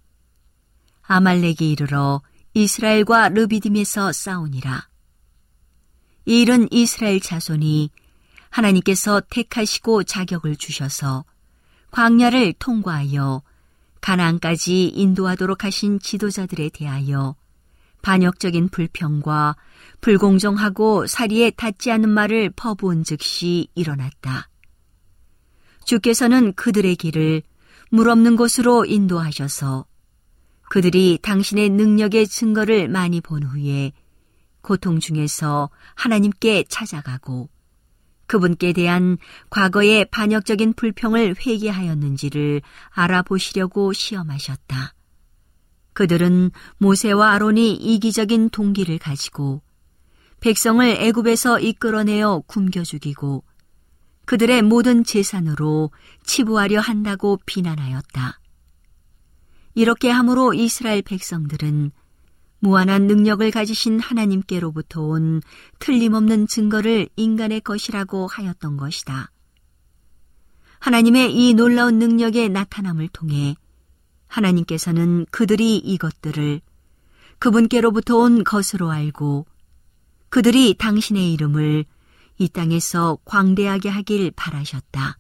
아말렉이 이르러 이스라엘과 르비딤에서 싸우니라. 이 일은 이스라엘 자손이 하나님께서 택하시고 자격을 주셔서 광야를 통과하여 가나안까지 인도하도록 하신 지도자들에 대하여 반역적인 불평과 불공정하고 사리에 닿지 않는 말을 퍼부은 즉시 일어났다. 주께서는 그들의 길을 물 없는 곳으로 인도하셔서 그들이 당신의 능력의 증거를 많이 본 후에 고통 중에서 하나님께 찾아가고 그분께 대한 과거의 반역적인 불평을 회개하였는지를 알아보시려고 시험하셨다. 그들은 모세와 아론이 이기적인 동기를 가지고 백성을 애굽에서 이끌어내어 굶겨 죽이고 그들의 모든 재산으로 치부하려 한다고 비난하였다. 이렇게 함으로 이스라엘 백성들은 무한한 능력을 가지신 하나님께로부터 온 틀림없는 증거를 인간의 것이라고 하였던 것이다. 하나님의 이 놀라운 능력의 나타남을 통해 하나님께서는 그들이 이것들을 그분께로부터 온 것으로 알고 그들이 당신의 이름을 이 땅에서 광대하게 하길 바라셨다.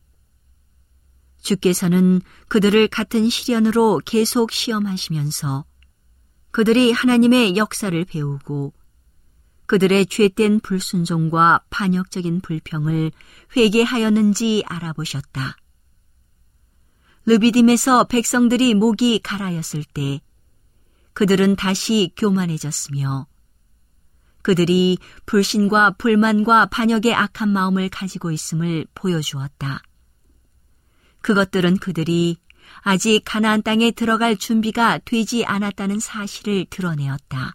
주께서는 그들을 같은 시련으로 계속 시험하시면서 그들이 하나님의 역사를 배우고 그들의 죄된 불순종과 반역적인 불평을 회개하였는지 알아보셨다. 르비딤에서 백성들이 목이 갈아였을 때 그들은 다시 교만해졌으며 그들이 불신과 불만과 반역의 악한 마음을 가지고 있음을 보여주었다. 그것들은 그들이 아직 가나안 땅에 들어갈 준비가 되지 않았다는 사실을 드러내었다.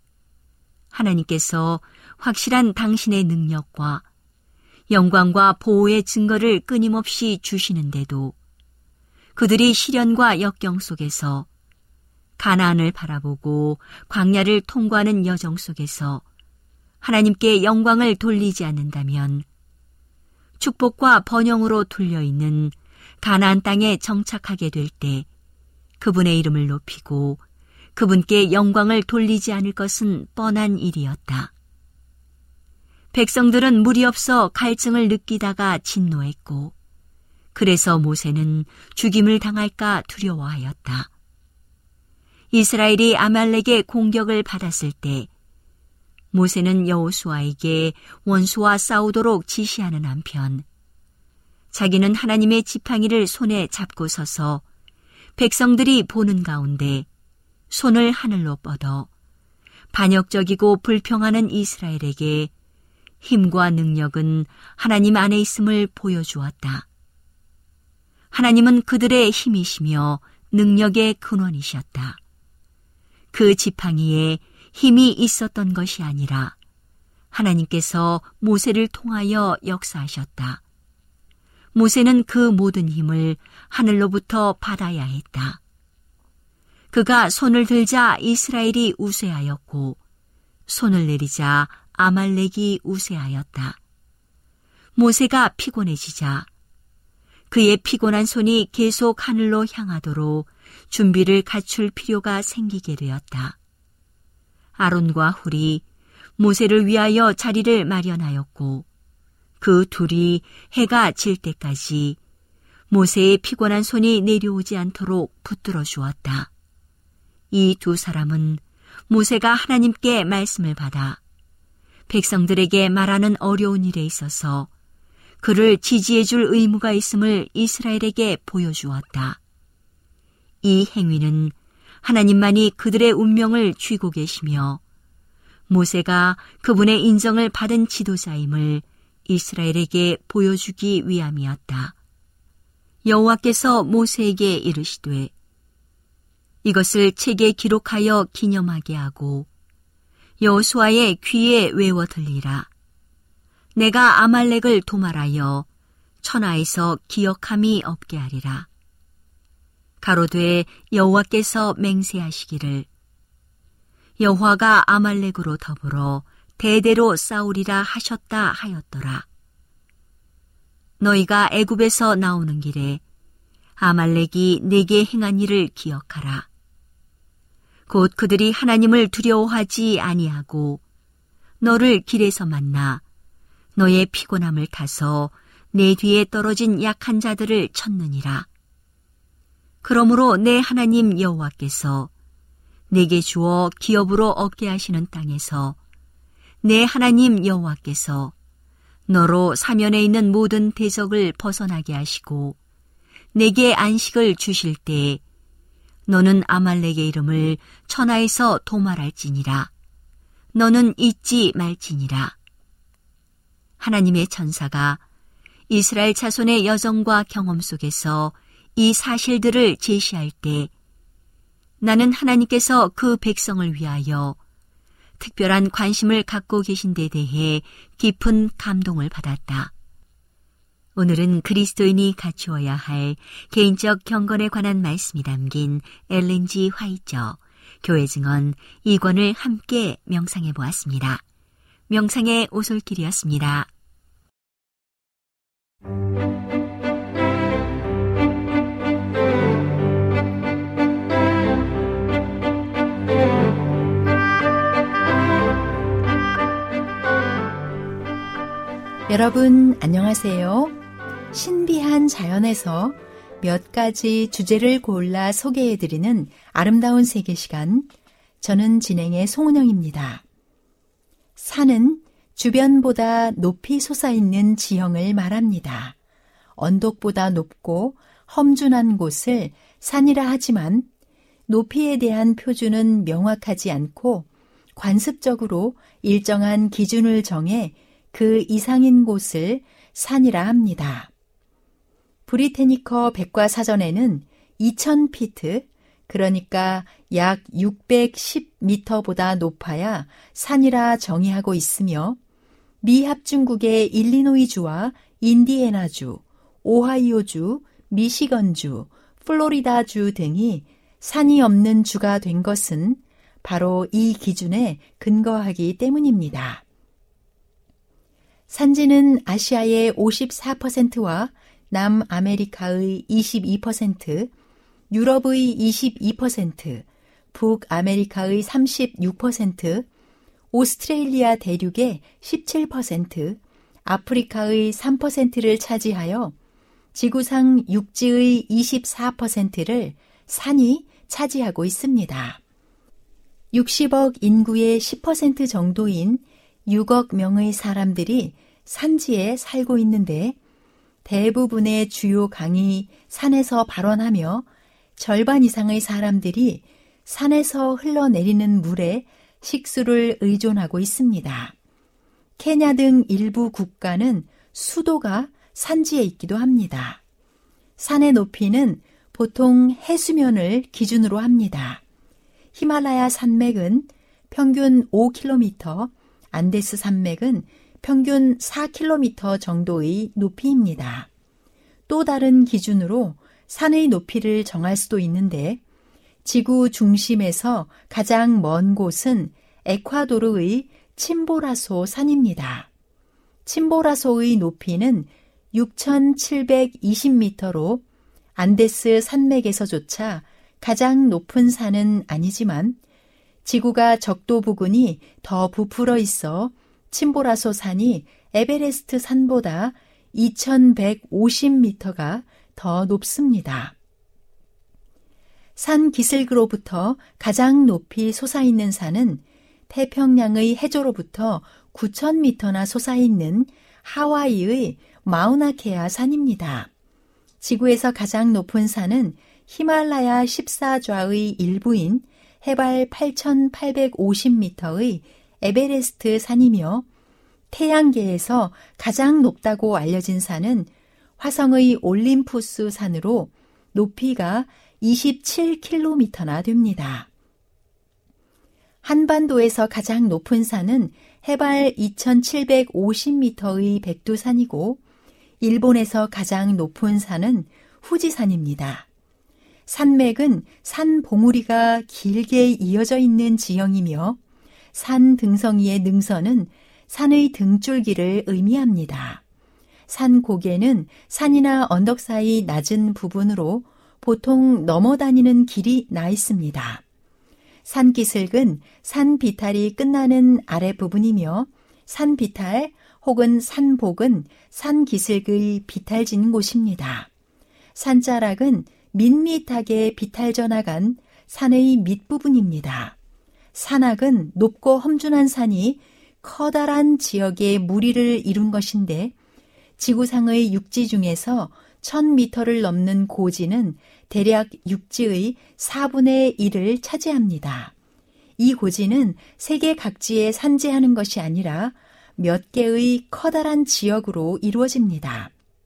하나님께서 확실한 당신의 능력과 영광과 보호의 증거를 끊임없이 주시는데도 그들이 시련과 역경 속에서 가나안을 바라보고 광야를 통과하는 여정 속에서 하나님께 영광을 돌리지 않는다면 축복과 번영으로 둘려있는 가나안 땅에 정착하게 될 때 그분의 이름을 높이고 그분께 영광을 돌리지 않을 것은 뻔한 일이었다. 백성들은 물이 없어 갈증을 느끼다가 진노했고, 그래서 모세는 죽임을 당할까 두려워하였다. 이스라엘이 아말렉의 공격을 받았을 때 모세는 여호수아에게 원수와 싸우도록 지시하는 한편 자기는 하나님의 지팡이를 손에 잡고 서서 백성들이 보는 가운데 손을 하늘로 뻗어 반역적이고 불평하는 이스라엘에게 힘과 능력은 하나님 안에 있음을 보여주었다. 하나님은 그들의 힘이시며 능력의 근원이셨다. 그 지팡이에 힘이 있었던 것이 아니라 하나님께서 모세를 통하여 역사하셨다. 모세는 그 모든 힘을 하늘로부터 받아야 했다. 그가 손을 들자 이스라엘이 우세하였고 손을 내리자 아말렉이 우세하였다. 모세가 피곤해지자 그의 피곤한 손이 계속 하늘로 향하도록 준비를 갖출 필요가 생기게 되었다. 아론과 훌이 모세를 위하여 자리를 마련하였고 그 둘이 해가 질 때까지 모세의 피곤한 손이 내려오지 않도록 붙들어 주었다. 이 두 사람은 모세가 하나님께 말씀을 받아 백성들에게 말하는 어려운 일에 있어서 그를 지지해 줄 의무가 있음을 이스라엘에게 보여주었다. 이 행위는 하나님만이 그들의 운명을 쥐고 계시며 모세가 그분의 인정을 받은 지도자임을 이스라엘에게 보여주기 위함이었다. 여호와께서 모세에게 이르시되 이것을 책에 기록하여 기념하게 하고 여호수아의 귀에 외워 들리라. 내가 아말렉을 도말하여 천하에서 기억함이 없게 하리라. 가로되 여호와께서 맹세하시기를 여호와가 아말렉으로 더불어 대대로 싸우리라 하셨다 하였더라. 너희가 애굽에서 나오는 길에 아말렉이 내게 행한 일을 기억하라. 곧 그들이 하나님을 두려워하지 아니하고 너를 길에서 만나 너의 피곤함을 타서 내 뒤에 떨어진 약한 자들을 쳤느니라. 그러므로 내 하나님 여호와께서 내게 주어 기업으로 얻게 하시는 땅에서 내 하나님 여호와께서 너로 사면에 있는 모든 대적을 벗어나게 하시고 내게 안식을 주실 때에 너는 아말렉의 이름을 천하에서 도말할지니라. 너는 잊지 말지니라. 하나님의 천사가 이스라엘 자손의 여정과 경험 속에서 이 사실들을 제시할 때 나는 하나님께서 그 백성을 위하여 특별한 관심을 갖고 계신 데 대해 깊은 감동을 받았다. 오늘은 그리스도인이 갖추어야 할 개인적 경건에 관한 말씀이 담긴 엘렌 G. 화이처 교회 증언 2권을 함께 명상해 보았습니다. 명상의 오솔길이었습니다. 여러분 안녕하세요. 신비한 자연에서 몇 가지 주제를 골라 소개해드리는 아름다운 세계 시간, 저는 진행의 송은영입니다. 산은 주변보다 높이 솟아있는 지형을 말합니다. 언덕보다 높고 험준한 곳을 산이라 하지만 높이에 대한 표준은 명확하지 않고 관습적으로 일정한 기준을 정해 그 이상인 곳을 산이라 합니다. 브리테니커 백과사전에는 2000피트, 그러니까 약 610m보다 높아야 산이라 정의하고 있으며 미합중국의 일리노이주와 인디애나주, 오하이오주, 미시건주, 플로리다주 등이 산이 없는 주가 된 것은 바로 이 기준에 근거하기 때문입니다. 산지는 아시아의 54%와 남아메리카의 22%, 유럽의 22%, 북아메리카의 36%, 오스트레일리아 대륙의 17%, 아프리카의 3%를 차지하여 지구상 육지의 24%를 산이 차지하고 있습니다. 60억 인구의 10% 정도인 6억 명의 사람들이 산지에 살고 있는데 대부분의 주요 강이 산에서 발원하며 절반 이상의 사람들이 산에서 흘러내리는 물에 식수를 의존하고 있습니다. 케냐 등 일부 국가는 수도가 산지에 있기도 합니다. 산의 높이는 보통 해수면을 기준으로 합니다. 히말라야 산맥은 평균 5km, 안데스 산맥은 평균 4km 정도의 높이입니다. 또 다른 기준으로 산의 높이를 정할 수도 있는데 지구 중심에서 가장 먼 곳은 에콰도르의 침보라소 산입니다. 침보라소의 높이는 6,720m로 안데스 산맥에서조차 가장 높은 산은 아니지만 지구가 적도 부근이 더 부풀어 있어 침보라소 산이 에베레스트 산보다 2,150m가 더 높습니다. 산 기슭으로부터 가장 높이 솟아있는 산은 태평양의 해저로부터 9,000m나 솟아있는 하와이의 마우나케아 산입니다. 지구에서 가장 높은 산은 히말라야 14좌의 일부인 해발 8,850m의 에베레스트 산이며 태양계에서 가장 높다고 알려진 산은 화성의 올림푸스 산으로 높이가 27km나 됩니다. 한반도에서 가장 높은 산은 해발 2,750m의 백두산이고 일본에서 가장 높은 산은 후지산입니다. 산맥은 산 봉우리가 길게 이어져 있는 지형이며 산 등성이의 능선은 산의 등줄기를 의미합니다. 산 고개는 산이나 언덕 사이 낮은 부분으로 보통 넘어다니는 길이 나 있습니다. 산 기슭은 산 비탈이 끝나는 아랫부분이며 산 비탈 혹은 산복은 산 기슭의 비탈진 곳입니다. 산자락은 밋밋하게 비탈져 나간 산의 밑부분입니다. 산악은 높고 험준한 산이 커다란 지역의 무리를 이룬 것인데 지구상의 육지 중에서 1,000m를 넘는 고지는 대략 육지의 4분의 1을 차지합니다. 이 고지는 세계 각지에 산재하는 것이 아니라 몇 개의 커다란 지역으로 이루어집니다.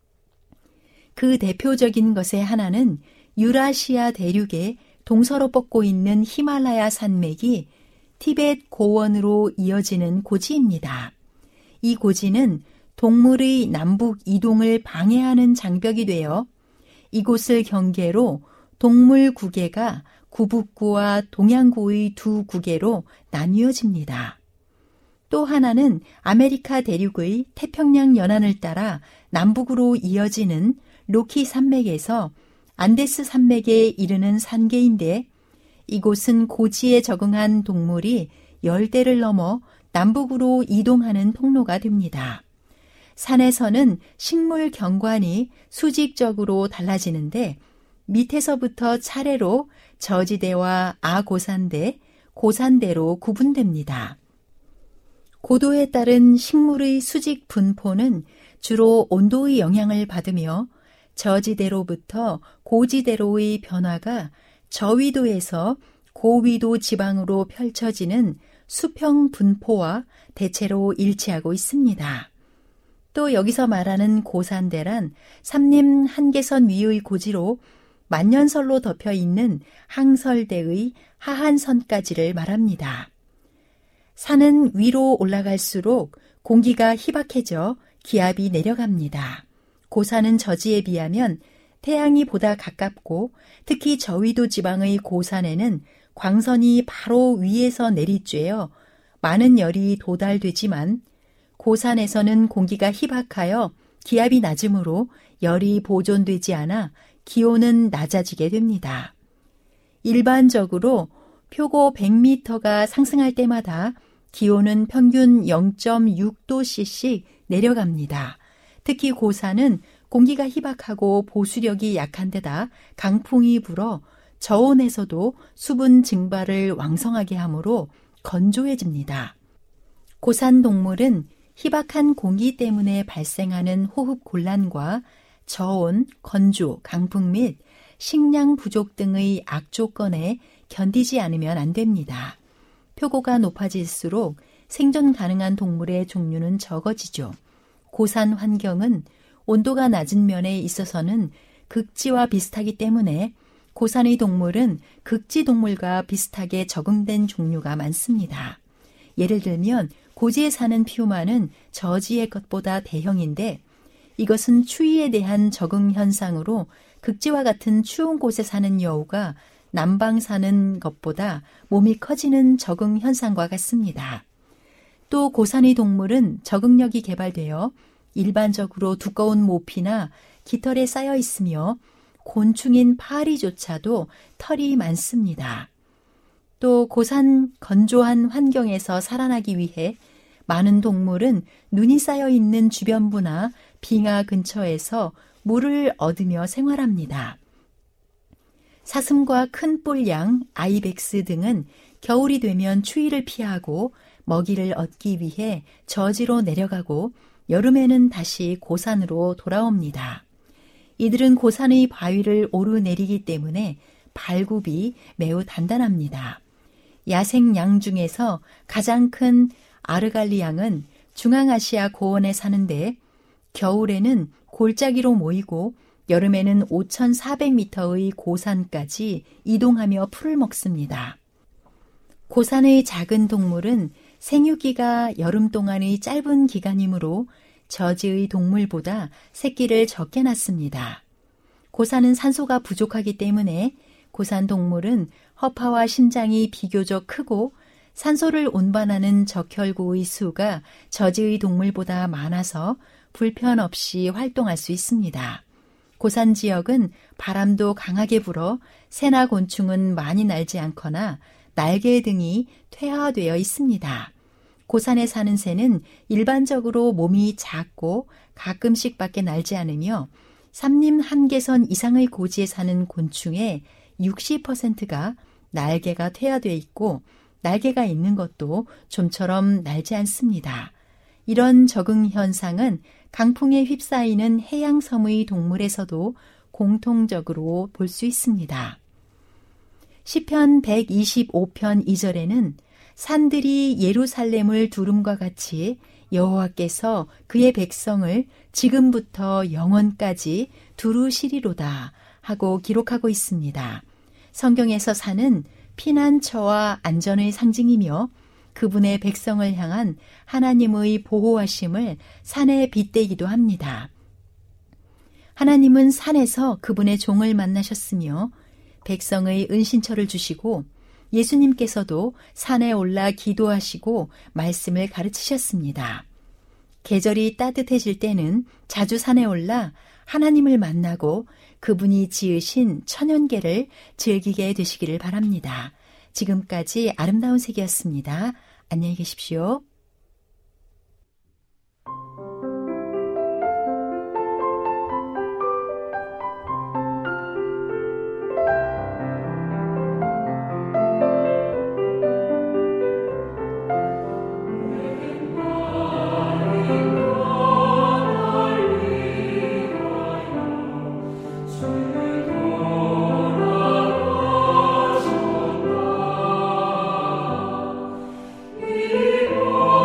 그 대표적인 것의 하나는 유라시아 대륙에 동서로 뻗고 있는 히말라야 산맥이 티벳 고원으로 이어지는 고지입니다. 이 고지는 동물의 남북 이동을 방해하는 장벽이 되어 이곳을 경계로 동물 구계가 구북구와 동양구의 두 구계로 나뉘어집니다. 또 하나는 아메리카 대륙의 태평양 연안을 따라 남북으로 이어지는 로키 산맥에서 안데스 산맥에 이르는 산계인데 이곳은 고지에 적응한 동물이 열대를 넘어 남북으로 이동하는 통로가 됩니다. 산에서는 식물 경관이 수직적으로 달라지는데 밑에서부터 차례로 저지대와 아고산대, 고산대로 구분됩니다. 고도에 따른 식물의 수직 분포는 주로 온도의 영향을 받으며 저지대로부터 고지대로의 변화가 저위도에서 고위도 지방으로 펼쳐지는 수평 분포와 대체로 일치하고 있습니다. 또 여기서 말하는 고산대란 삼림 한계선 위의 고지로 만년설로 덮여 있는 항설대의 하한선까지를 말합니다. 산은 위로 올라갈수록 공기가 희박해져 기압이 내려갑니다. 고산은 저지에 비하면 태양이 보다 가깝고 특히 저위도 지방의 고산에는 광선이 바로 위에서 내리쬐어 많은 열이 도달되지만 고산에서는 공기가 희박하여 기압이 낮으므로 열이 보존되지 않아 기온은 낮아지게 됩니다. 일반적으로 표고 100m가 상승할 때마다 기온은 평균 0.6도씨씩 내려갑니다. 특히 고산은 공기가 희박하고 보수력이 약한 데다 강풍이 불어 저온에서도 수분 증발을 왕성하게 하므로 건조해집니다. 고산 동물은 희박한 공기 때문에 발생하는 호흡 곤란과 저온, 건조, 강풍 및 식량 부족 등의 악조건에 견디지 않으면 안 됩니다. 표고가 높아질수록 생존 가능한 동물의 종류는 적어지죠. 고산 환경은 온도가 낮은 면에 있어서는 극지와 비슷하기 때문에 고산의 동물은 극지 동물과 비슷하게 적응된 종류가 많습니다. 예를 들면 고지에 사는 퓨마는 저지의 것보다 대형인데 이것은 추위에 대한 적응 현상으로 극지와 같은 추운 곳에 사는 여우가 남방 사는 것보다 몸이 커지는 적응 현상과 같습니다. 또 고산의 동물은 적응력이 개발되어 일반적으로 두꺼운 모피나 깃털에 쌓여 있으며 곤충인 파리조차도 털이 많습니다. 또 고산 건조한 환경에서 살아나기 위해 많은 동물은 눈이 쌓여 있는 주변부나 빙하 근처에서 물을 얻으며 생활합니다. 사슴과 큰 뿔양, 아이벡스 등은 겨울이 되면 추위를 피하고 먹이를 얻기 위해 저지로 내려가고 여름에는 다시 고산으로 돌아옵니다. 이들은 고산의 바위를 오르내리기 때문에 발굽이 매우 단단합니다. 야생 양 중에서 가장 큰 아르갈리 양은 중앙아시아 고원에 사는데 겨울에는 골짜기로 모이고 여름에는 5,400m의 고산까지 이동하며 풀을 먹습니다. 고산의 작은 동물은 생육기가 여름 동안의 짧은 기간이므로 저지의 동물보다 새끼를 적게 낳습니다. 고산은 산소가 부족하기 때문에 고산 동물은 허파와 심장이 비교적 크고 산소를 운반하는 적혈구의 수가 저지의 동물보다 많아서 불편 없이 활동할 수 있습니다. 고산 지역은 바람도 강하게 불어 새나 곤충은 많이 날지 않거나 날개 등이 퇴화되어 있습니다. 고산에 사는 새는 일반적으로 몸이 작고 가끔씩 밖에 날지 않으며 삼림 한계선 이상의 고지에 사는 곤충의 60%가 날개가 퇴화되어 있고 날개가 있는 것도 좀처럼 날지 않습니다. 이런 적응 현상은 강풍에 휩싸이는 해양섬의 동물에서도 공통적으로 볼 수 있습니다. 시편 125편 2절에는 산들이 예루살렘을 두름과 같이 여호와께서 그의 백성을 지금부터 영원까지 두루시리로다 하고 기록하고 있습니다. 성경에서 산은 피난처와 안전의 상징이며 그분의 백성을 향한 하나님의 보호하심을 산에 빗대기도 합니다. 하나님은 산에서 그분의 종을 만나셨으며 백성의 은신처를 주시고 예수님께서도 산에 올라 기도하시고 말씀을 가르치셨습니다. 계절이 따뜻해질 때는 자주 산에 올라 하나님을 만나고 그분이 지으신 천연계를 즐기게 되시기를 바랍니다. 지금까지 아름다운 색이었습니다. 안녕히 계십시오. Oh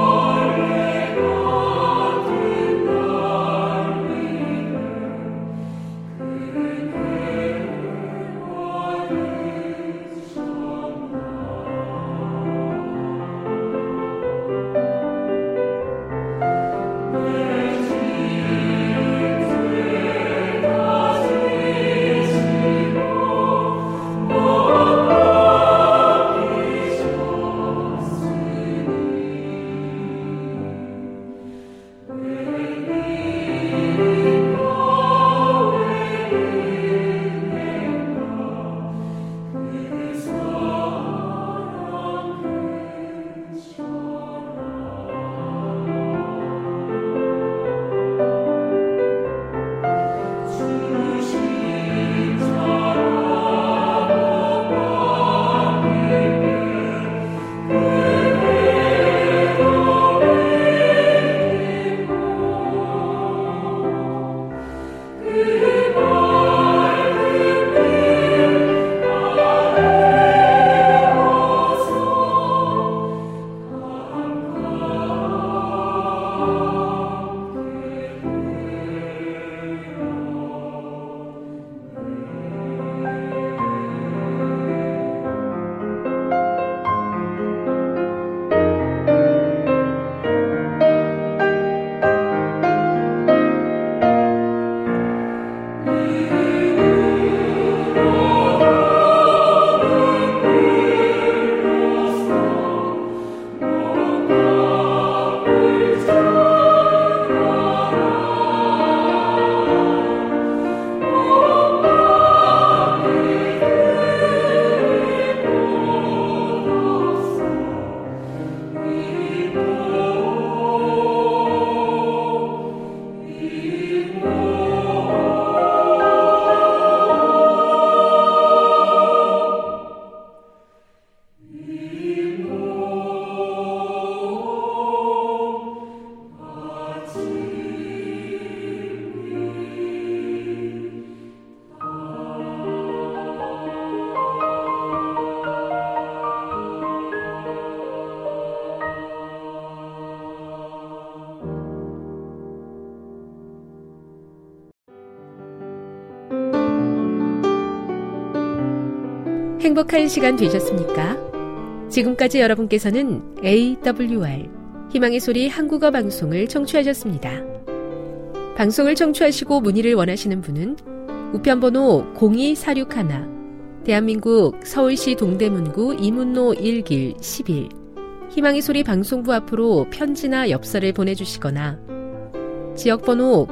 행복한 시간 되셨습니까? 지금까지 여러분께서는 AWR 희망의 소리 한국어 방송을 청취하셨습니다. 방송을 청취하시고 문의를 원하시는 분은 우편번호 02461 대한민국 서울시 동대문구 이문로 1길 11 희망의 소리 방송부 앞으로 편지나 엽서를 보내주시거나 지역번호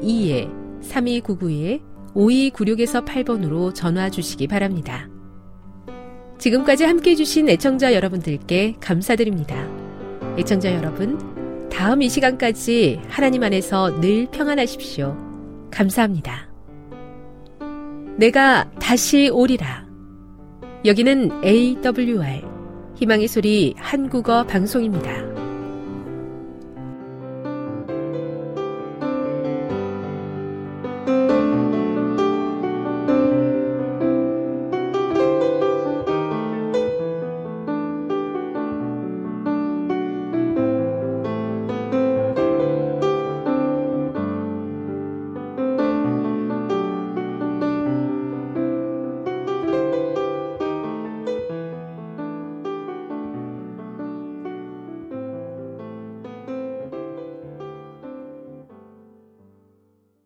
02-3299-5296에서 8번으로 전화 주시기 바랍니다. 지금까지 함께해 주신 애청자 여러분들께 감사드립니다. 애청자 여러분, 다음 이 시간까지 하나님 안에서 늘 평안하십시오. 감사합니다. 내가 다시 오리라. 여기는 AWR 희망의 소리 한국어 방송입니다.